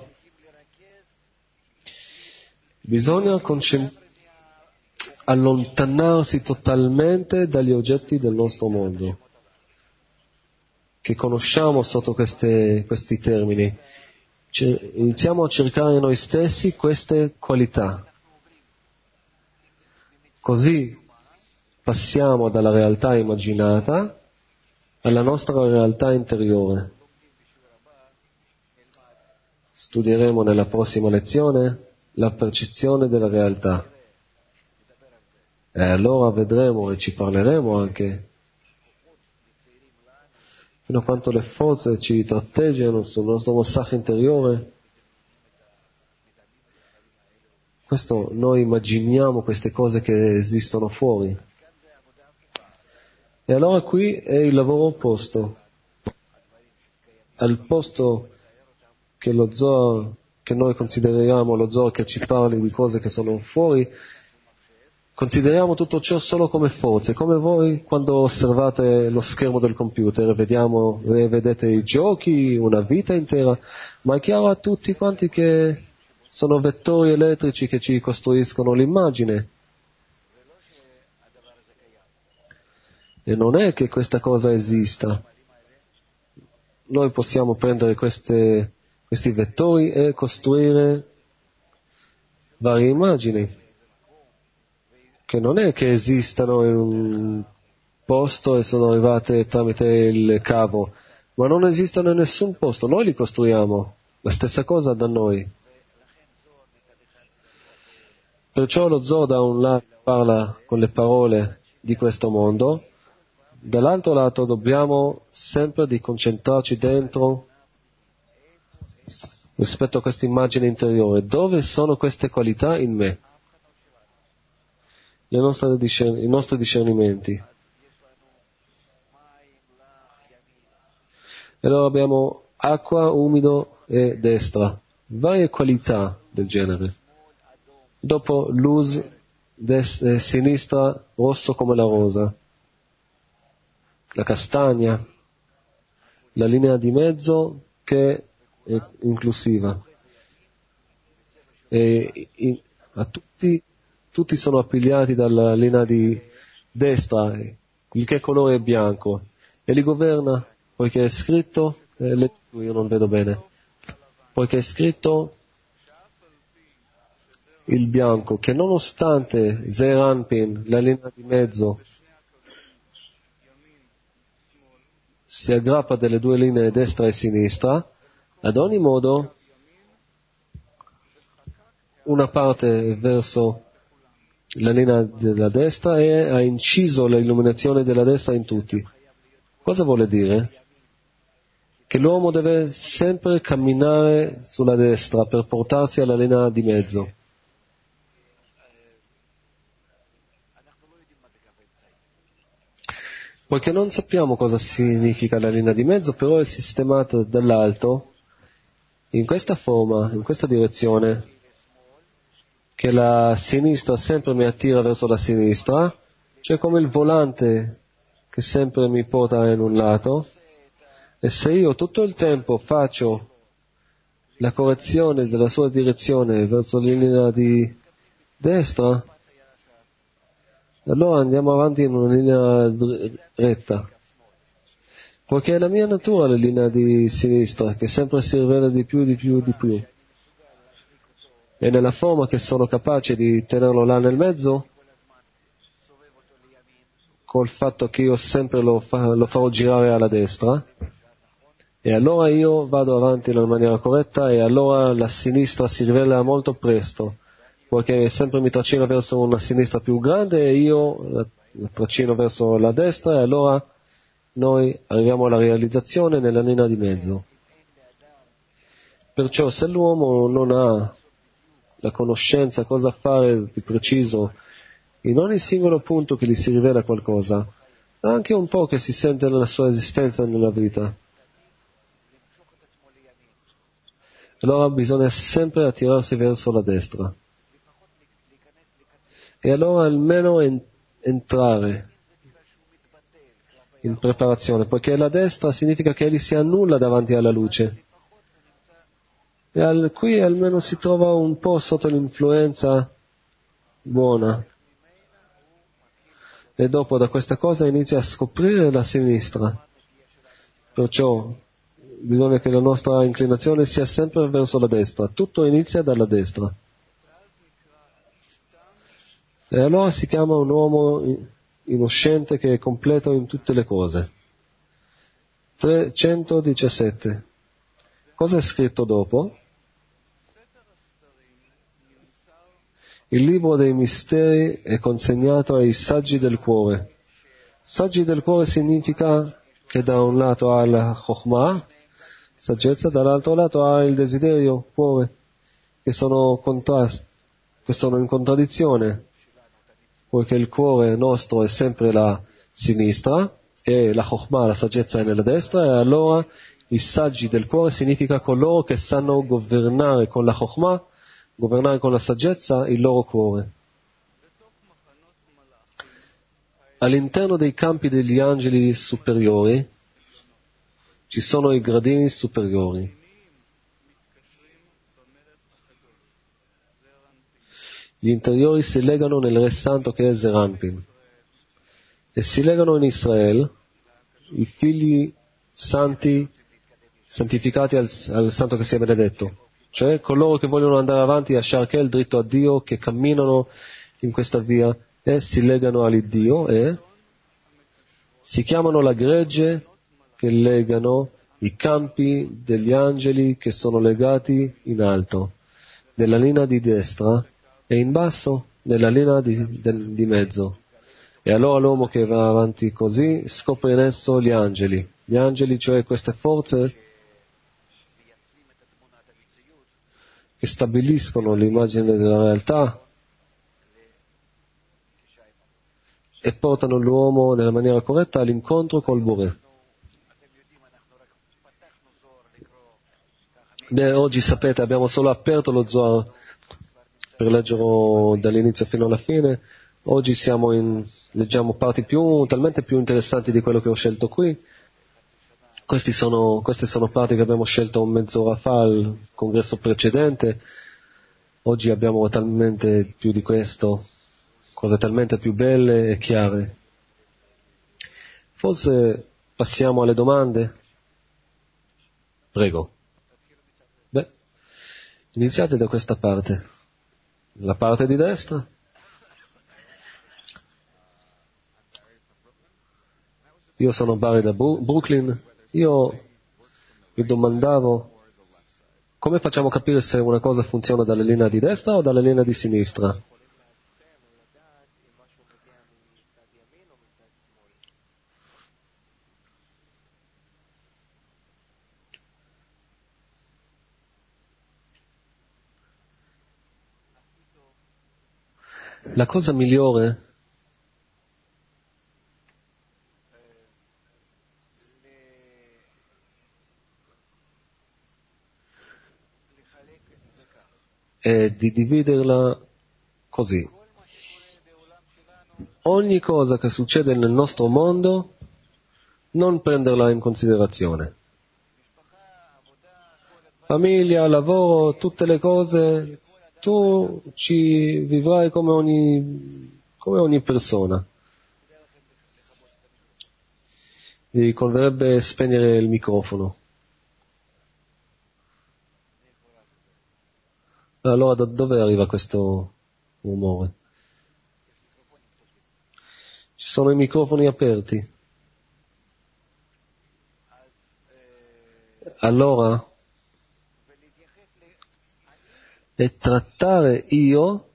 Speaker 1: Bisogna concentrarsi, allontanarsi totalmente dagli oggetti del nostro mondo, che conosciamo sotto queste, questi termini. C- iniziamo a cercare noi stessi queste qualità. Così passiamo dalla realtà immaginata alla nostra realtà interiore. Studieremo nella prossima lezione la percezione della realtà. E allora vedremo e ci parleremo anche fino a quanto le forze ci tratteggiano sul nostro massaggio interiore. Questo noi immaginiamo queste cose che esistono fuori. E allora qui è il lavoro opposto. Al posto che lo Zohar, che noi consideriamo lo Zohar che ci parli di cose che sono fuori, consideriamo tutto ciò solo come forze, come voi quando osservate lo schermo del computer, vediamo, vedete i giochi, una vita intera, ma è chiaro a tutti quanti che sono vettori elettrici che ci costruiscono l'immagine. E non è che questa cosa esista. Noi possiamo prendere queste, questi vettori e costruire varie immagini, che non è che esistano in un posto e sono arrivate tramite il cavo, ma non esistono in nessun posto, noi li costruiamo, la stessa cosa da noi. Perciò lo Zohar da un lato parla con le parole di questo mondo, dall'altro lato dobbiamo sempre di concentrarci dentro rispetto a questa immagine interiore. Dove sono queste qualità in me? Le nostre discern- I nostri discernimenti. E allora abbiamo acqua, umido e destra. Varie qualità del genere. Dopo luz, des- eh, sinistra, rosso come la rosa. La castagna, la linea di mezzo che è inclusiva. E in, a tutti, tutti sono appigliati dalla linea di destra, il che colore è bianco, e li governa, poiché è scritto, eh, le, io non vedo bene, poiché è scritto il bianco, che nonostante Zeranpin, la linea di mezzo, si aggrappa delle due linee destra e sinistra, ad ogni modo una parte è verso la linea della destra e ha inciso l'illuminazione della destra in tutti. Cosa vuole dire? Che l'uomo deve sempre camminare sulla destra per portarsi alla linea di mezzo. Poiché non sappiamo cosa significa la linea di mezzo, però è sistemata dall'alto in questa forma, in questa direzione, che la sinistra sempre mi attira verso la sinistra, cioè come il volante che sempre mi porta in un lato, e se io tutto il tempo faccio la correzione della sua direzione verso la linea di destra, allora andiamo avanti in una linea retta, poiché è la mia natura la linea di sinistra, che sempre si rivela di più, di più, di più. E nella forma che sono capace di tenerlo là nel mezzo, col fatto che io sempre lo, fa, lo farò girare alla destra, e allora io vado avanti in una maniera corretta, e allora la sinistra si rivela molto presto, poiché sempre mi trascina verso una sinistra più grande e io la, la trascino verso la destra, e allora noi arriviamo alla realizzazione nella linea di mezzo. Perciò se l'uomo non ha la conoscenza cosa fare di preciso in ogni singolo punto che gli si rivela qualcosa, anche un po' che si sente nella sua esistenza nella vita, allora bisogna sempre attirarsi verso la destra. E allora almeno en- entrare in preparazione, poiché la destra significa che egli si annulla davanti alla luce. E al, qui almeno si trova un po' sotto l'influenza buona. E dopo da questa cosa inizia a scoprire la sinistra. Perciò bisogna che la nostra inclinazione sia sempre verso la destra. Tutto inizia dalla destra. E allora si chiama un uomo innoscente che è completo in tutte le cose. trecentodiciassette. Cosa è scritto dopo? Il libro dei misteri è consegnato ai saggi del cuore. Saggi del cuore significa che da un lato ha la Chokhmah, saggezza, dall'altro lato ha il desiderio, cuore, che sono, contrast, che sono in contraddizione, poiché il cuore nostro è sempre la sinistra e la Chokhmah, la saggezza, è nella destra, e allora i saggi del cuore significa coloro che sanno governare con la Chokhmah, governare con la saggezza il loro cuore. All'interno dei campi degli angeli superiori ci sono i gradini superiori. Gli interiori si legano nel Re Santo che è Zeranpin e si legano in Israele i figli santi, santificati al, al Santo che sia benedetto, cioè coloro che vogliono andare avanti a Sharkel, dritto a Dio, che camminano in questa via e si legano all'Iddio e si chiamano la gregge che legano i campi degli angeli che sono legati in alto, nella linea di destra, e in basso, nella linea di, del, di mezzo. E allora l'uomo che va avanti così scopre in esso gli angeli. Gli angeli, cioè queste forze che stabiliscono l'immagine della realtà e portano l'uomo nella maniera corretta all'incontro col Boré. Beh, oggi sapete abbiamo solo aperto lo Zohar per leggerlo dall'inizio fino alla fine. Oggi siamo in, leggiamo parti più, talmente più interessanti di quello che ho scelto qui. Questi sono, queste sono parti che abbiamo scelto mezz'ora fa al congresso precedente. Oggi abbiamo talmente più di questo, cose talmente più belle e chiare. Forse passiamo alle domande? Prego. Beh, iniziate da questa parte. La parte di destra. Io sono Barry da Brooklyn. Io mi domandavo come facciamo a capire se una cosa funziona dalla linea di destra o dalla linea di sinistra. La cosa migliore è di dividerla così. Ogni cosa che succede nel nostro mondo non prenderla in considerazione. Famiglia, lavoro, tutte le cose, tu ci vivrai come ogni, come ogni persona. Vi converrebbe spegnere il microfono. Allora da dove arriva questo rumore? Ci sono i microfoni aperti. Allora, è trattare io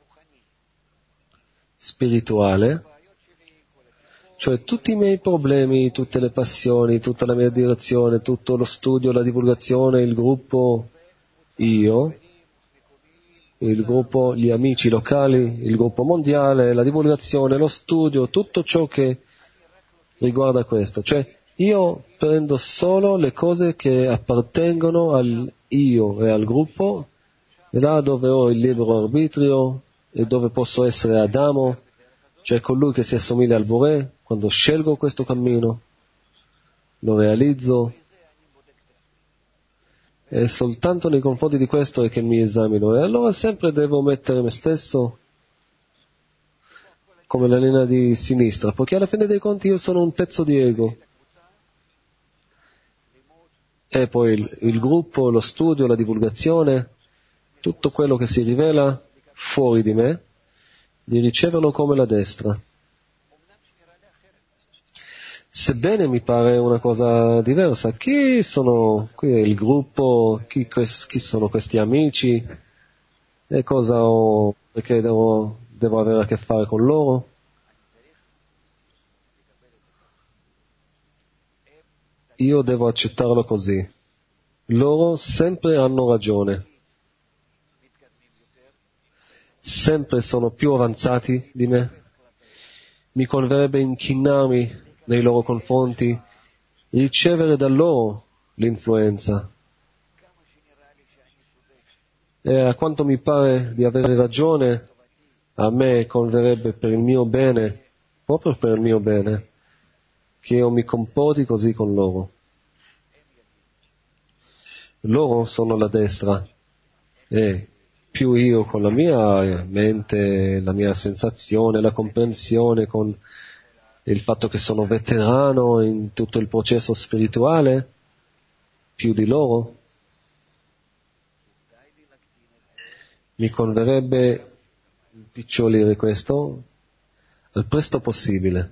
Speaker 1: spirituale, cioè tutti i miei problemi, tutte le passioni, tutta la mia direzione, tutto lo studio, la divulgazione, il gruppo io, il gruppo, gli amici locali, il gruppo mondiale, la divulgazione, lo studio, tutto ciò che riguarda questo. Cioè io prendo solo le cose che appartengono al io e al gruppo, e là dove ho il libero arbitrio e dove posso essere Adamo, cioè colui che si assomiglia al Boré, quando scelgo questo cammino, lo realizzo, e soltanto nei confronti di questo è che mi esamino, e allora sempre devo mettere me stesso come la linea di sinistra, perché alla fine dei conti io sono un pezzo di ego. E poi il, il gruppo, lo studio, la divulgazione, tutto quello che si rivela fuori di me, di riceverlo come la destra. Sebbene mi pare una cosa diversa, chi sono qui è il gruppo, chi, chi sono questi amici e cosa ho, perché devo, devo avere a che fare con loro? io devo accettarlo così. Loro sempre hanno ragione. Sempre sono più avanzati di me. Mi converrebbe inchinarmi nei loro confronti, ricevere da loro l'influenza. E a quanto mi pare di avere ragione, a me converrebbe per il mio bene, proprio per il mio bene, che io mi comporti così con loro. Loro sono la destra e più io con la mia mente, la mia sensazione, la comprensione, con il fatto che sono veterano in tutto il processo spirituale, più di loro, mi converrebbe impicciolire questo al presto possibile.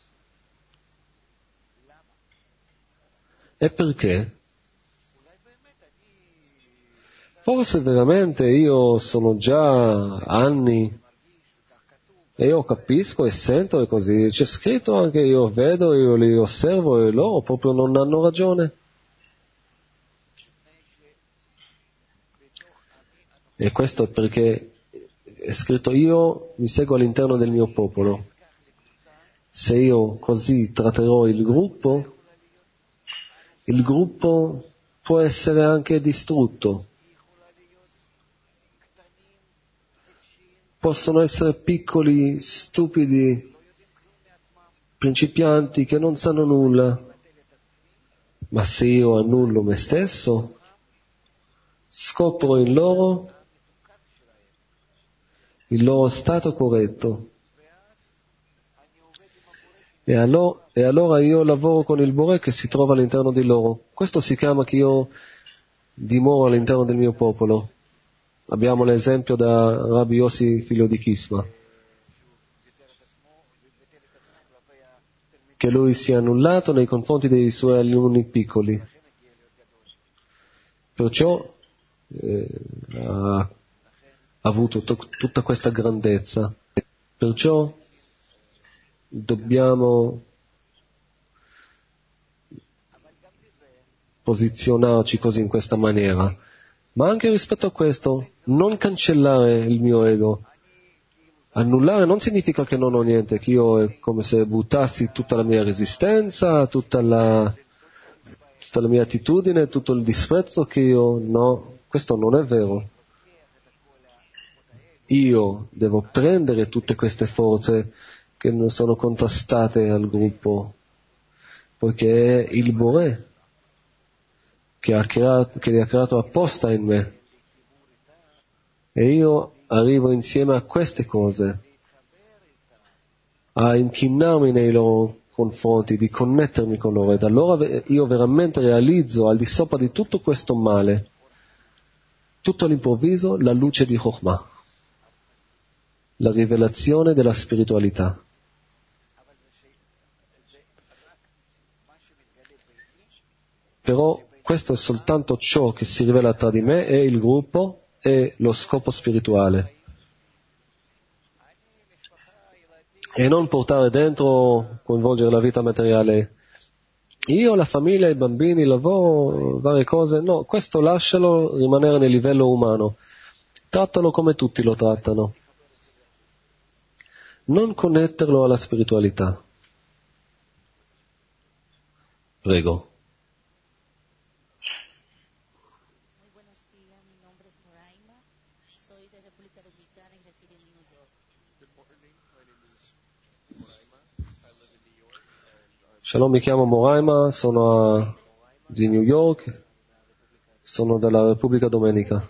Speaker 1: E perché? Forse veramente io sono già anni e io capisco e sento e così. C'è scritto anche, io vedo, io li osservo e loro proprio non hanno ragione. E questo è perché è scritto: io mi seguo all'interno del mio popolo. Se io così tratterò il gruppo, il gruppo può essere anche distrutto. Possono essere piccoli, stupidi, principianti che non sanno nulla. Ma se io annullo me stesso, scopro in loro il loro stato corretto. E allora, e allora io lavoro con il Boré che si trova all'interno di loro. Questo si chiama che io dimoro all'interno del mio popolo. Abbiamo l'esempio da Rabbi Yossi, figlio di Kisma, che lui si è annullato nei confronti dei suoi alunni piccoli. Perciò eh, ha avuto to- tutta questa grandezza. Perciò dobbiamo posizionarci così in questa maniera. Ma anche rispetto a questo, non cancellare il mio ego. Annullare non significa che non ho niente, che io è come se buttassi tutta la mia resistenza, tutta la, tutta la mia attitudine, tutto il disprezzo che io... No, questo non è vero. Io devo prendere tutte queste forze che non sono contrastate al gruppo, poiché è il Boré che, ha creato, che li ha creato apposta in me. E io arrivo insieme a queste cose, a inchinarmi nei loro confronti, di connettermi con loro, ed allora io veramente realizzo al di sopra di tutto questo male, tutto all'improvviso, la luce di Chokhmah, la rivelazione della spiritualità. Però questo è soltanto ciò che si rivela tra di me e il gruppo e lo scopo spirituale. E non portare dentro, coinvolgere la vita materiale. Io, la famiglia, i bambini, il lavoro, varie cose, no, questo lascialo rimanere nel livello umano. Trattalo come tutti lo trattano. Non connetterlo alla spiritualità. Prego. Shalom, mi chiamo Moraima, sono a, di New York, sono della Repubblica Dominica.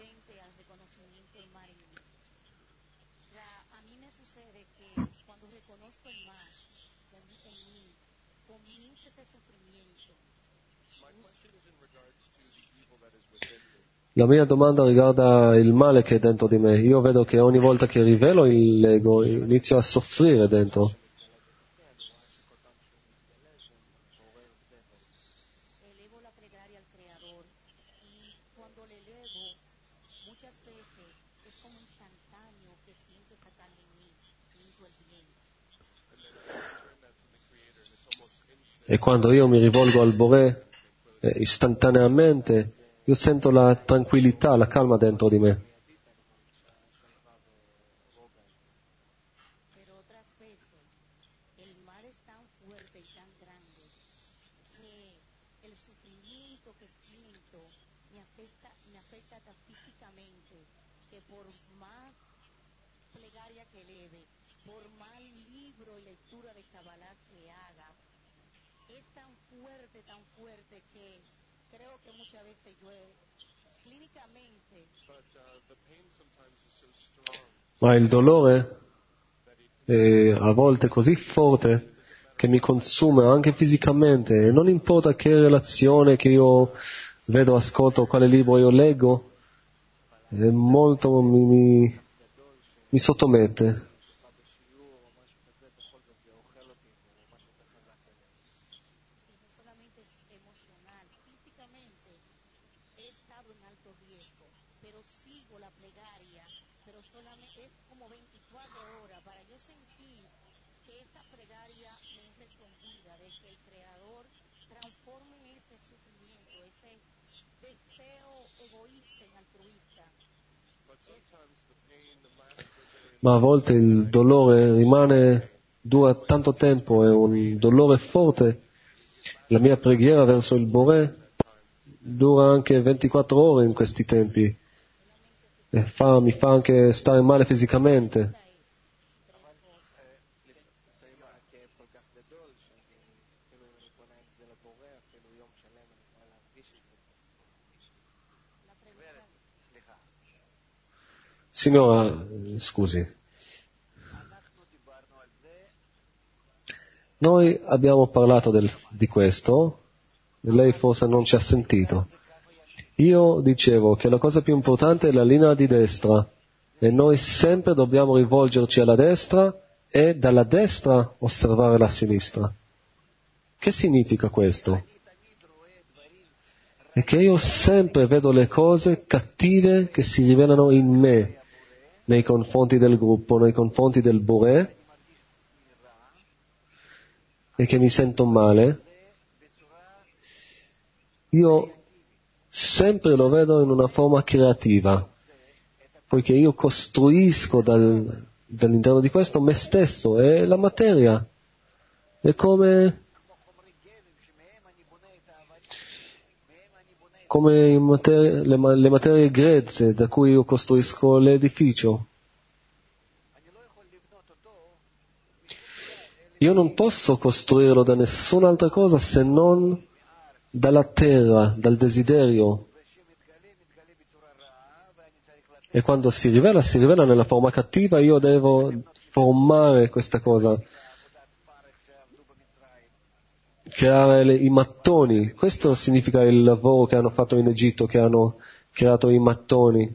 Speaker 1: La mia domanda riguarda il male che è dentro di me. Io vedo che ogni volta che rivelo l'ego inizio a soffrire dentro. E quando io mi rivolgo al Boré, eh, istantaneamente io sento la tranquillità, la calma dentro di me. Ma il dolore è a volte così forte che mi consuma anche fisicamente, e non importa che relazione che io vedo, ascolto, quale libro io leggo, è molto mi, mi, mi sottomette. Ma a volte il dolore rimane, dura tanto tempo, è un dolore forte. La mia preghiera verso il Boré dura anche ventiquattro ore in questi tempi e fa, mi fa anche stare male fisicamente. Signora, scusi, noi abbiamo parlato del, di questo e lei forse non ci ha sentito. Io dicevo che la cosa più importante è la linea di destra e noi sempre dobbiamo rivolgerci alla destra e dalla destra osservare la sinistra. Che significa questo? È che io sempre vedo le cose cattive che si rivelano in me, nei confronti del gruppo, nei confronti del Boré, e che mi sento male. Io sempre lo vedo in una forma creativa, poiché io costruisco dal, dall'interno di questo me stesso, e la materia è come, come materie, le, le materie grezze da cui io costruisco l'edificio. Io non posso costruirlo da nessun'altra cosa se non dalla terra, dal desiderio. E quando si rivela, si rivela nella forma cattiva, io devo formare questa cosa, creare le, i mattoni. Questo significa il lavoro che hanno fatto in Egitto, che hanno creato i mattoni.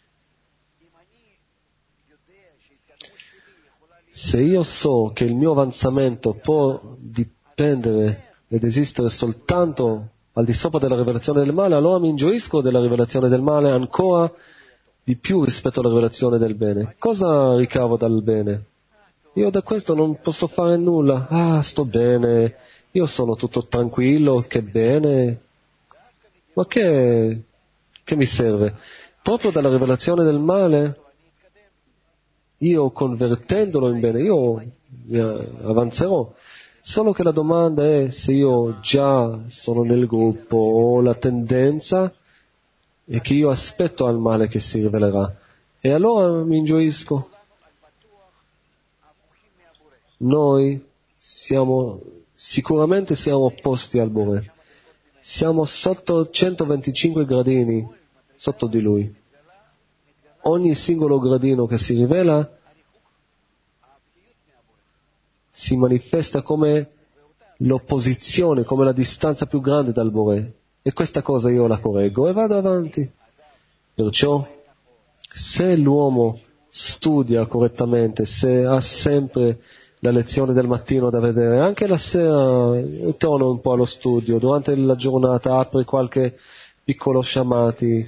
Speaker 1: Se io so che il mio avanzamento può dipendere ed esistere soltanto al di sopra della rivelazione del male, allora mi ingioisco della rivelazione del male ancora di più rispetto alla rivelazione del bene. Cosa ricavo dal bene? Io da questo non posso fare nulla. Ah, sto bene, io sono tutto tranquillo, che bene. Ma che, che mi serve? Proprio dalla rivelazione del male, io convertendolo in bene, io avanzerò. Solo che la domanda è se io già sono nel gruppo, ho la tendenza e che io aspetto al male che si rivelerà. E allora mi ingioisco. Noi siamo, sicuramente siamo opposti al Boré. Siamo sotto centoventicinque gradini, sotto di Lui. Ogni singolo gradino che si rivela si manifesta come l'opposizione, come la distanza più grande dal Boré. E questa cosa io la correggo e vado avanti. Perciò, se l'uomo studia correttamente, se ha sempre la lezione del mattino da vedere, anche la sera torna un po' allo studio, durante la giornata apre qualche piccolo shamati.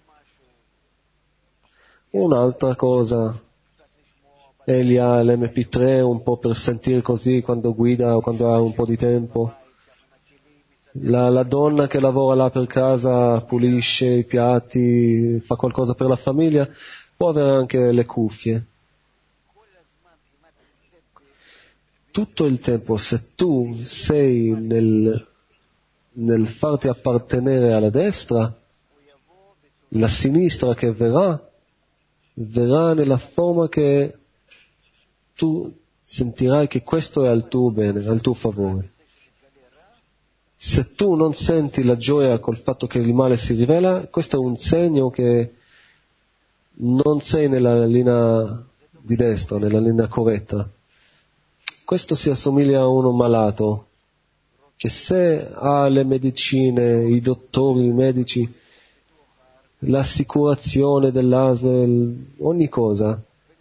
Speaker 1: Un'altra cosa, egli ha l'emme pi tre un po' per sentire così quando guida o quando ha un po' di tempo. La, la donna che lavora là per casa, pulisce i piatti, fa qualcosa per la famiglia, può avere anche le cuffie. Tutto il tempo, se tu sei nel, nel farti appartenere alla destra, la sinistra che verrà, verrà nella forma che tu sentirai che questo è al tuo bene, al tuo favore. Se tu non senti la gioia col fatto che il male si rivela, questo è un segno che non sei nella linea di destra, nella linea corretta. Questo si assomiglia a uno malato, che se ha le medicine, i dottori, i medici, l'assicurazione dell'A S L, ogni cosa,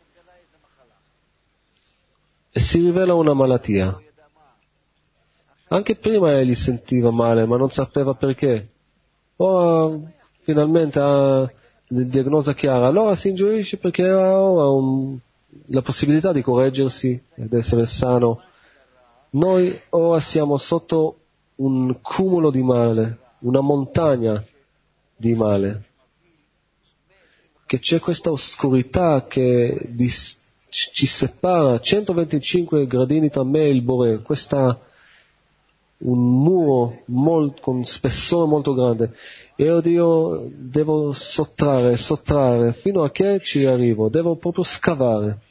Speaker 1: e si rivela una malattia. Anche prima egli sentiva male, ma non sapeva perché. Ora finalmente ha la diagnosi chiara, allora si ingioisce perché ha ora un, la possibilità di correggersi ed essere sano. Noi ora siamo sotto un cumulo di male, una montagna di male, che c'è questa oscurità che dis, ci separa centoventicinque gradini tra me e il Boré, questa un muro molt, con spessore molto grande, e io Dio devo sottrarre, sottrarre, fino a che ci arrivo, devo proprio scavare.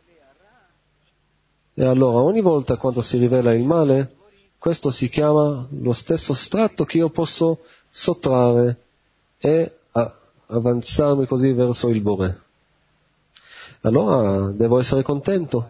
Speaker 1: E allora ogni volta quando si rivela il male, questo si chiama lo stesso strato che io posso sottrarre e a, avanzarmi così verso il Boré. Allora devo essere contento.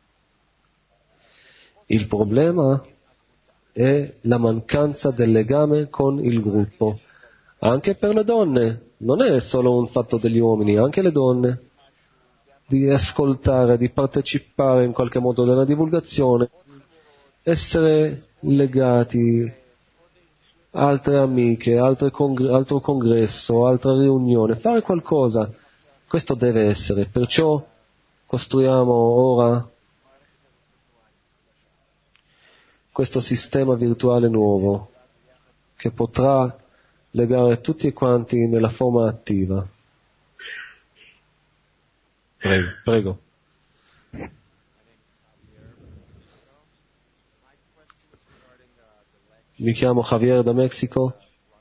Speaker 1: Il problema è la mancanza del legame con il gruppo. Anche per le donne, non è solo un fatto degli uomini, anche le donne, di ascoltare, di partecipare in qualche modo nella divulgazione, essere legati, altre amiche, altre congr- altro congresso, altra riunione, fare qualcosa. Questo deve essere, perciò costruiamo ora questo sistema virtuale nuovo che potrà legare tutti quanti nella forma attiva. Prego. Prego. Mi chiamo Javier da Messico.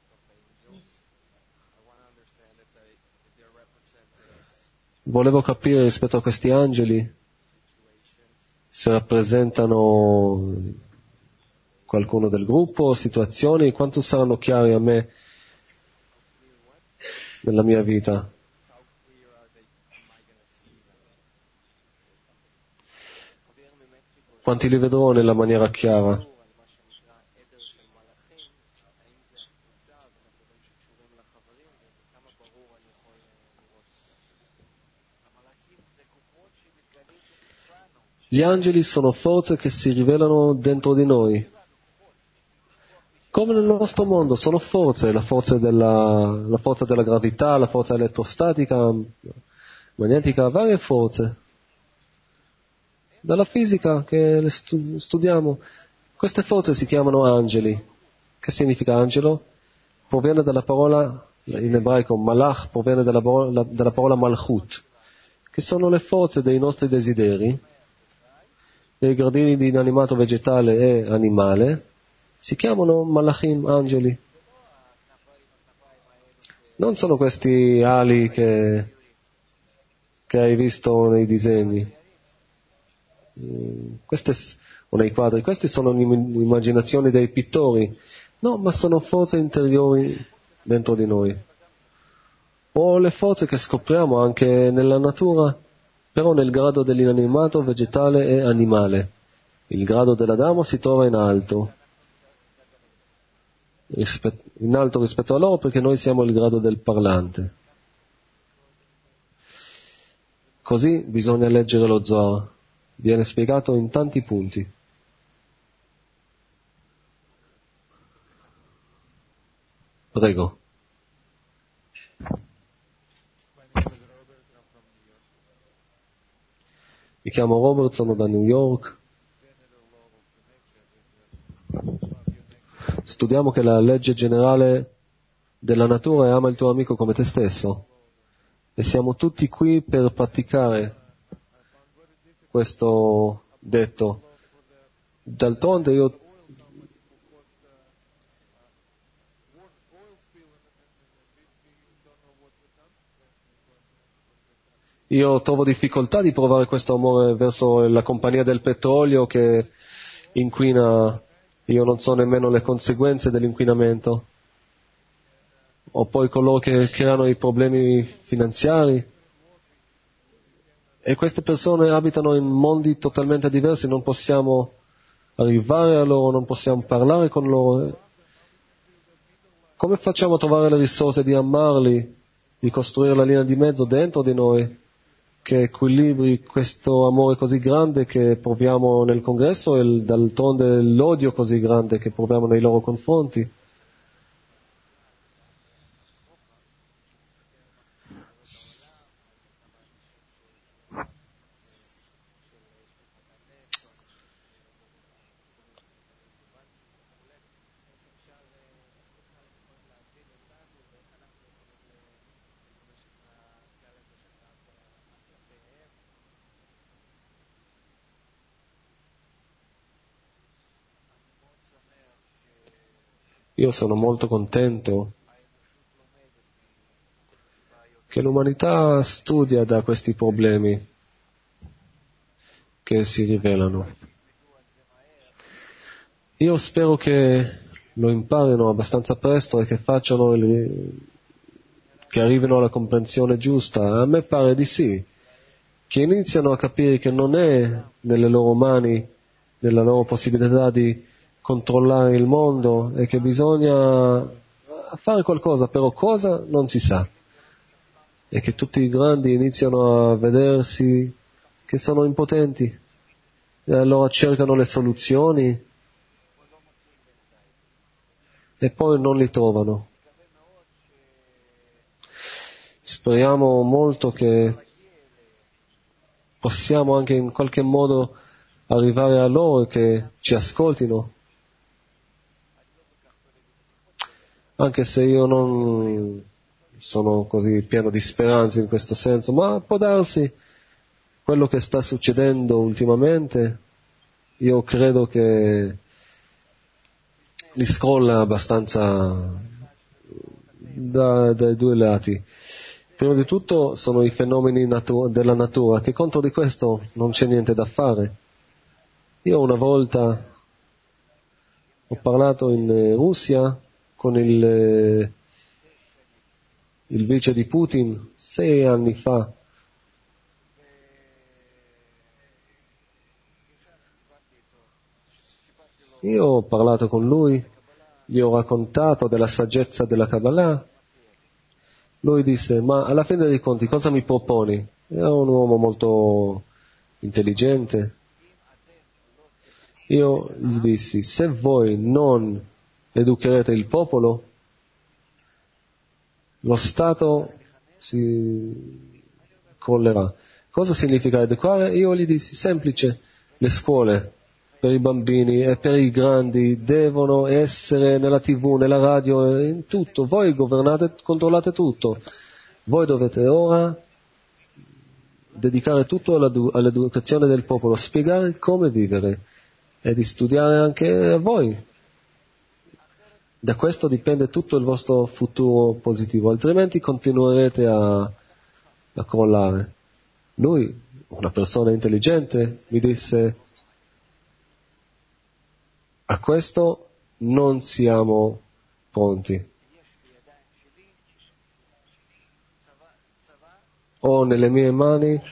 Speaker 1: Volevo capire rispetto a questi angeli se rappresentano qualcuno del gruppo, situazioni, quanto saranno chiari a me nella mia vita. Quanti li vedrò nella maniera chiara? Gli angeli sono forze che si rivelano dentro di noi. Come nel nostro mondo, sono forze, la forza della, la forza della gravità, la forza elettrostatica, magnetica, varie forze. Dalla fisica che le stu- studiamo, queste forze si chiamano angeli. Che significa angelo? Proviene dalla parola, in ebraico malach, proviene dalla parola, dalla parola malchut, che sono le forze dei nostri desideri, dei gradini di inanimato vegetale e animale, si chiamano malachim, angeli. Non sono questi ali che, che hai visto nei disegni, queste, o nei quadri, queste sono immaginazioni dei pittori, no, ma sono forze interiori dentro di noi. O le forze che scopriamo anche nella natura, però nel grado dell'inanimato vegetale e animale. Il grado dell'Adamo si trova in alto, in alto rispetto a loro, perché noi siamo il grado del parlante. Così bisogna leggere lo Zohar, viene spiegato in tanti punti. Prego. Mi chiamo Robert, sono da New York. studiamo che la legge generale della natura è ama il tuo amico come te stesso, e siamo tutti qui per praticare questo detto. D'altronde io io trovo difficoltà di provare questo amore verso la compagnia del petrolio che inquina. Io non so nemmeno le conseguenze dell'inquinamento, o poi coloro che creano i problemi finanziari, e queste persone abitano in mondi totalmente diversi, non possiamo arrivare a loro, non possiamo parlare con loro. Come facciamo a trovare le risorse di amarli, di costruire la linea di mezzo dentro di noi che equilibri questo amore così grande che proviamo nel congresso e d'altronde l'odio così grande che proviamo nei loro confronti? Io sono molto contento che l'umanità studia da questi problemi che si rivelano. Io spero che lo imparino abbastanza presto e che facciano il, che arrivino alla comprensione giusta. A me pare di sì, che iniziano a capire che non è nelle loro mani, nella loro possibilità di controllare il mondo, e che bisogna fare qualcosa, però cosa non si sa, e che tutti i grandi iniziano a vedersi che sono impotenti e allora cercano le soluzioni e poi non li trovano. Speriamo molto che possiamo anche in qualche modo arrivare a loro e che ci ascoltino, anche se io non sono così pieno di speranze in questo senso, ma può darsi quello che sta succedendo ultimamente. Io credo che li scrolla abbastanza da, dai due lati. Prima di tutto sono i fenomeni natu- della natura, che contro di questo non c'è niente da fare. Io una volta ho parlato in Russia con il, il vice di Putin sei anni fa. Io ho parlato con lui, gli ho raccontato della saggezza della Kabbalah. Lui disse: ma alla fine dei conti cosa mi proponi? Era un uomo molto intelligente. Io gli dissi: se voi non educherete il popolo, lo Stato si crollerà. Cosa significa educare? Io gli dissi: semplice, le scuole per i bambini e per i grandi devono essere nella tivù, nella radio, in tutto. Voi governate, controllate tutto. Voi dovete ora dedicare tutto all'educazione del popolo, spiegare come vivere e di studiare anche a voi. Da questo dipende tutto il vostro futuro positivo, altrimenti continuerete a, a crollare. Lui, una persona intelligente, mi disse: a questo non siamo pronti. Ho nelle mie mani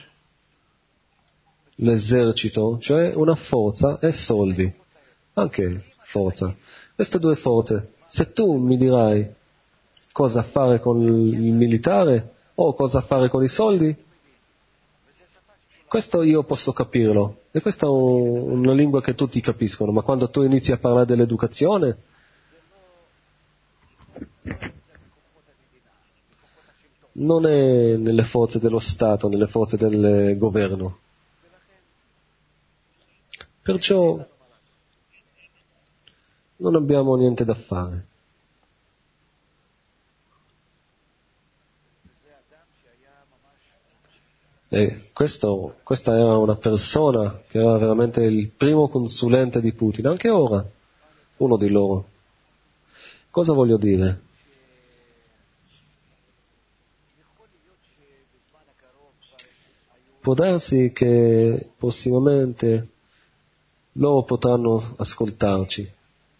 Speaker 1: l'esercito, cioè una forza e soldi, anche forza. Queste due forze, se tu mi dirai cosa fare con il militare o cosa fare con i soldi, questo io posso capirlo, e questa è una lingua che tutti capiscono, ma quando tu inizi a parlare dell'educazione, non è nelle forze dello Stato, nelle forze del governo. Perciò non abbiamo niente da fare. E questo, questa era una persona che era veramente il primo consulente di Putin, anche ora, uno di loro. Cosa voglio dire? Può darsi che prossimamente loro potranno ascoltarci.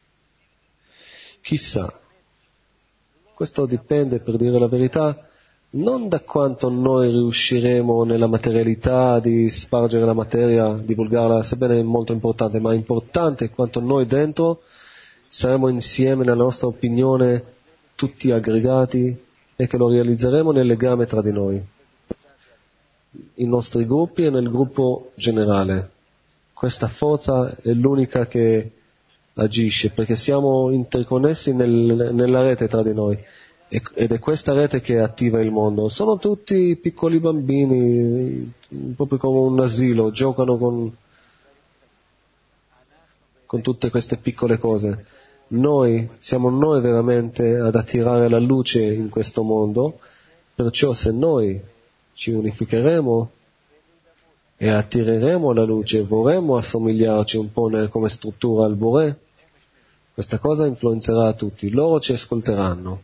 Speaker 1: Chissà. Questo dipende, per dire la verità, non da quanto noi riusciremo nella materialità di spargere la materia, divulgarla, sebbene è molto importante, ma è importante quanto noi dentro saremo insieme nella nostra opinione tutti aggregati e che lo realizzeremo nel legame tra di noi, i nostri gruppi e nel gruppo generale. Questa forza è l'unica che agisce, perché siamo interconnessi nel, nella rete tra di noi, ed è questa rete che attiva il mondo. Sono tutti piccoli bambini, proprio come un asilo, giocano con, con tutte queste piccole cose. Noi, siamo noi veramente ad attirare la luce in questo mondo, perciò se noi ci unificheremo e attireremo la luce, vorremmo assomigliarci un po' nel, come struttura al Boré, questa cosa influenzerà a tutti, loro ci ascolteranno.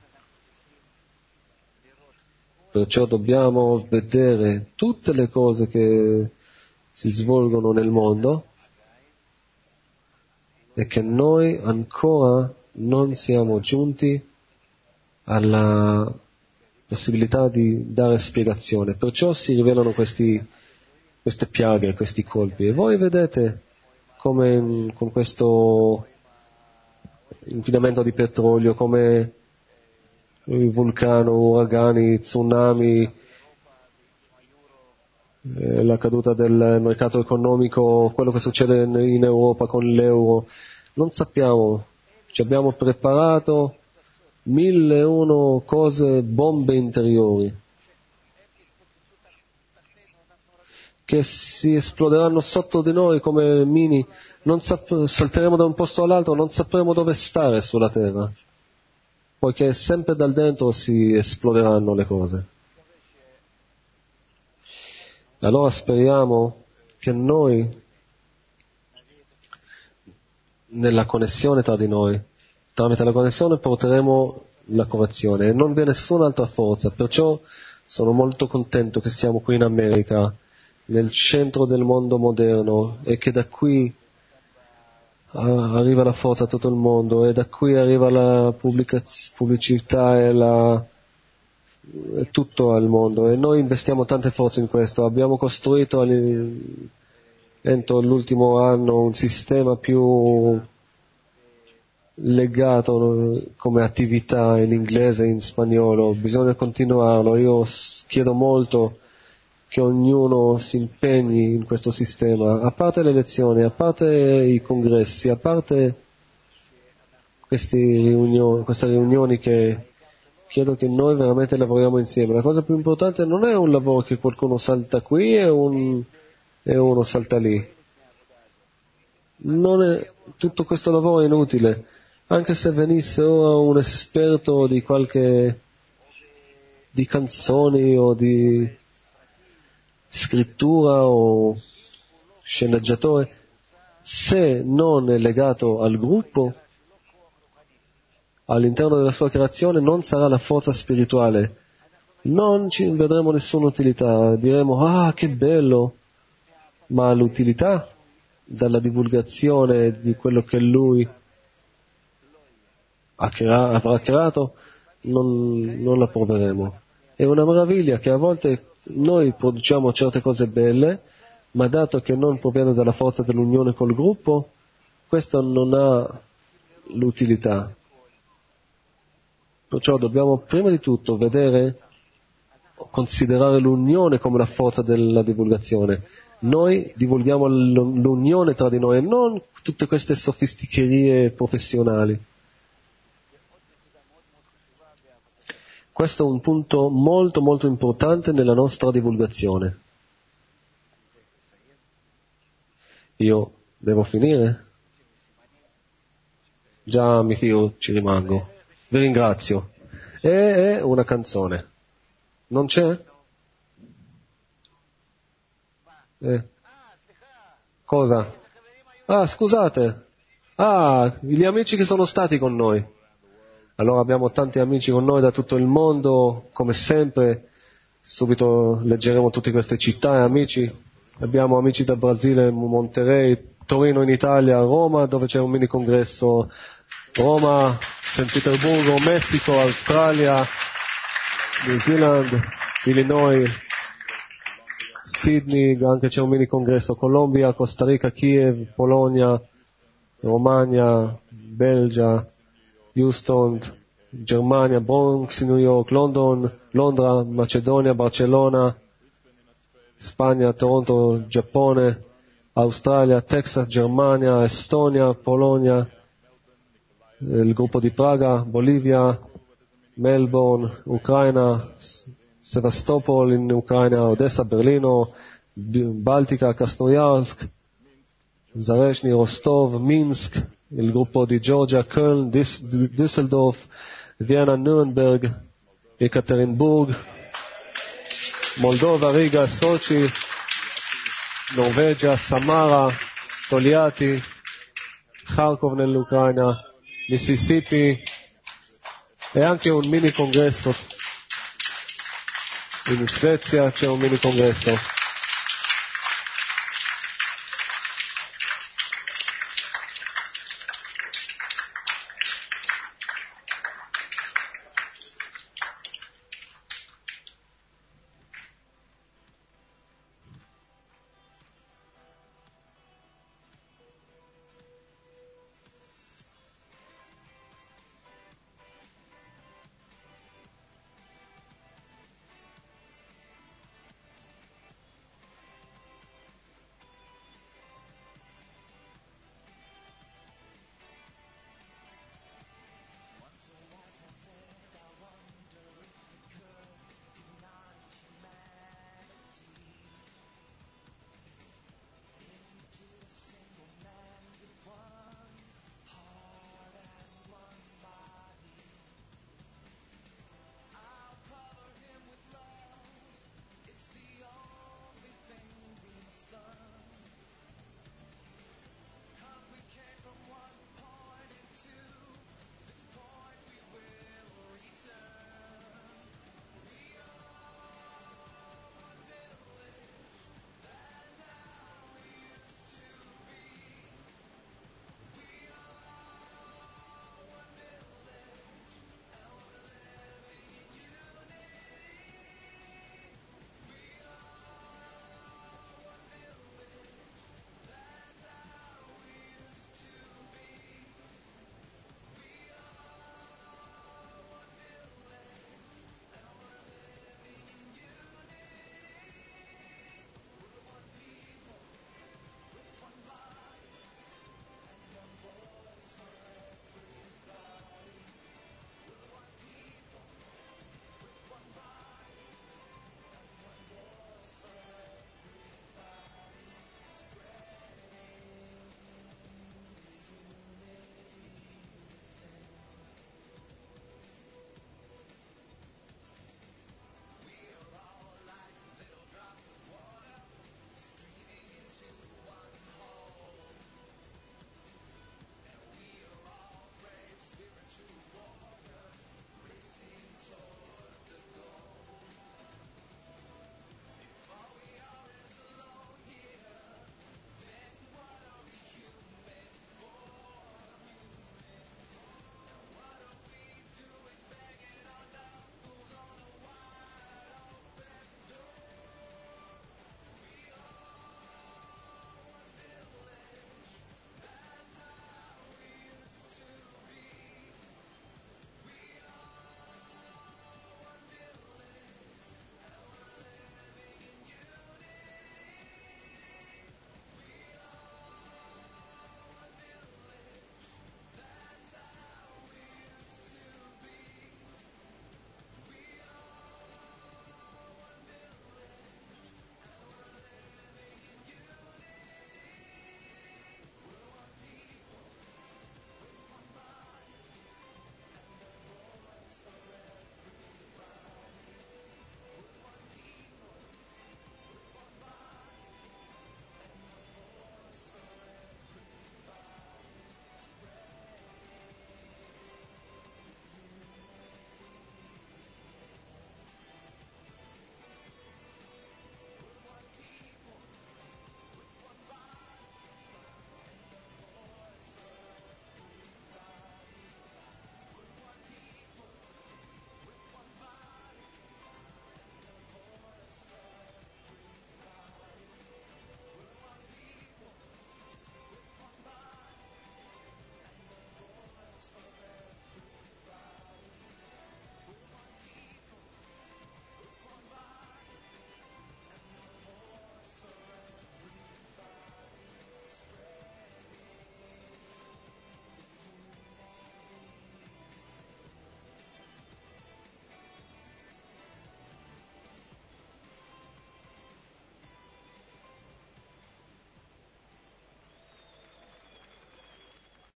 Speaker 1: Perciò dobbiamo vedere tutte le cose che si svolgono nel mondo e che noi ancora non siamo giunti alla possibilità di dare spiegazione. Perciò si rivelano questi, queste piaghe, questi colpi. E voi vedete come con questo inquinamento di petrolio, come il vulcano, uragani, tsunami, eh, la caduta del mercato economico, quello che succede in, in Europa con l'euro, non sappiamo, ci abbiamo preparato mille e uno cose, bombe interiori, che si esploderanno sotto di noi come mini, non sap- salteremo da un posto all'altro, non sapremo dove stare sulla terra, poiché sempre dal dentro si esploderanno le cose. Allora speriamo che noi, nella connessione tra di noi, tramite la connessione porteremo la correzione e non vi è nessun'altra forza. Perciò sono molto contento che siamo qui in America, nel centro del mondo moderno, e che da qui arriva la forza a tutto il mondo, e da qui arriva la pubblicaz- pubblicità e la, e tutto al mondo, e noi investiamo tante forze in questo. Abbiamo costruito entro l'ultimo anno un sistema più legato come attività in inglese e in spagnolo. Bisogna continuarlo. Io chiedo molto che ognuno si impegni in questo sistema, a parte le elezioni, a parte i congressi, a parte questi riunioni, queste riunioni, che chiedo che noi veramente lavoriamo insieme. La cosa più importante non è un lavoro che qualcuno salta qui e, un, e uno salta lì. Non è, tutto questo lavoro è inutile. Anche se venisse ora un esperto di qualche di canzoni o di scrittura o sceneggiatore, se non è legato al gruppo, all'interno della sua creazione non sarà la forza spirituale, non ci vedremo nessuna utilità, diremo ah che bello, ma l'utilità dalla divulgazione di quello che lui ha crea- avrà creato non, non la proveremo. È una meraviglia che a volte noi produciamo certe cose belle, ma dato che non proviene dalla forza dell'unione col gruppo, questo non ha l'utilità. Perciò dobbiamo prima di tutto vedere, considerare l'unione come la forza della divulgazione. Noi divulghiamo l'unione tra di noi e non tutte queste sofisticherie professionali. Questo è un punto molto molto importante nella nostra divulgazione. Io devo finire? già mi fio, ci rimango. Vi ringrazio. E, e una canzone. Non c'è? Eh. Cosa? Ah, scusate. Ah, gli amici che sono stati con noi. Allora abbiamo tanti amici con noi da tutto il mondo, come sempre. Subito leggeremo tutte queste città e amici. Abbiamo amici da Brasile, Monterey, Torino in Italia, Roma, dove c'è un mini congresso, Roma, San Pietroburgo, Messico, Australia, New Zealand, Illinois, Sydney, anche c'è un mini congresso, Colombia, Costa Rica, Kiev, Polonia, Romagna, Belgia, Houston, Germania, Bronx, New York, London, Londra, Macedonia, Barcellona, Spagna, Toronto, Giappone, Australia, Texas, Germania, Estonia, Polonia, il gruppo di Praga, Bolivia, Melbourne, Ucraina, Sevastopol in Ucraina, Odessa, Berlino, Baltica, Krasnoyarsk, Zareshny, Rostov, Minsk, il gruppo di Georgia, Köln, Düsseldorf, Vienna, Nürnberg, Ekaterinburg, Moldova, Riga, Sochi, Norvegia, Samara, Togliatti, Kharkov nell'Ucraina, Mississippi e anche un mini congresso. In Svezia c'è un mini congresso.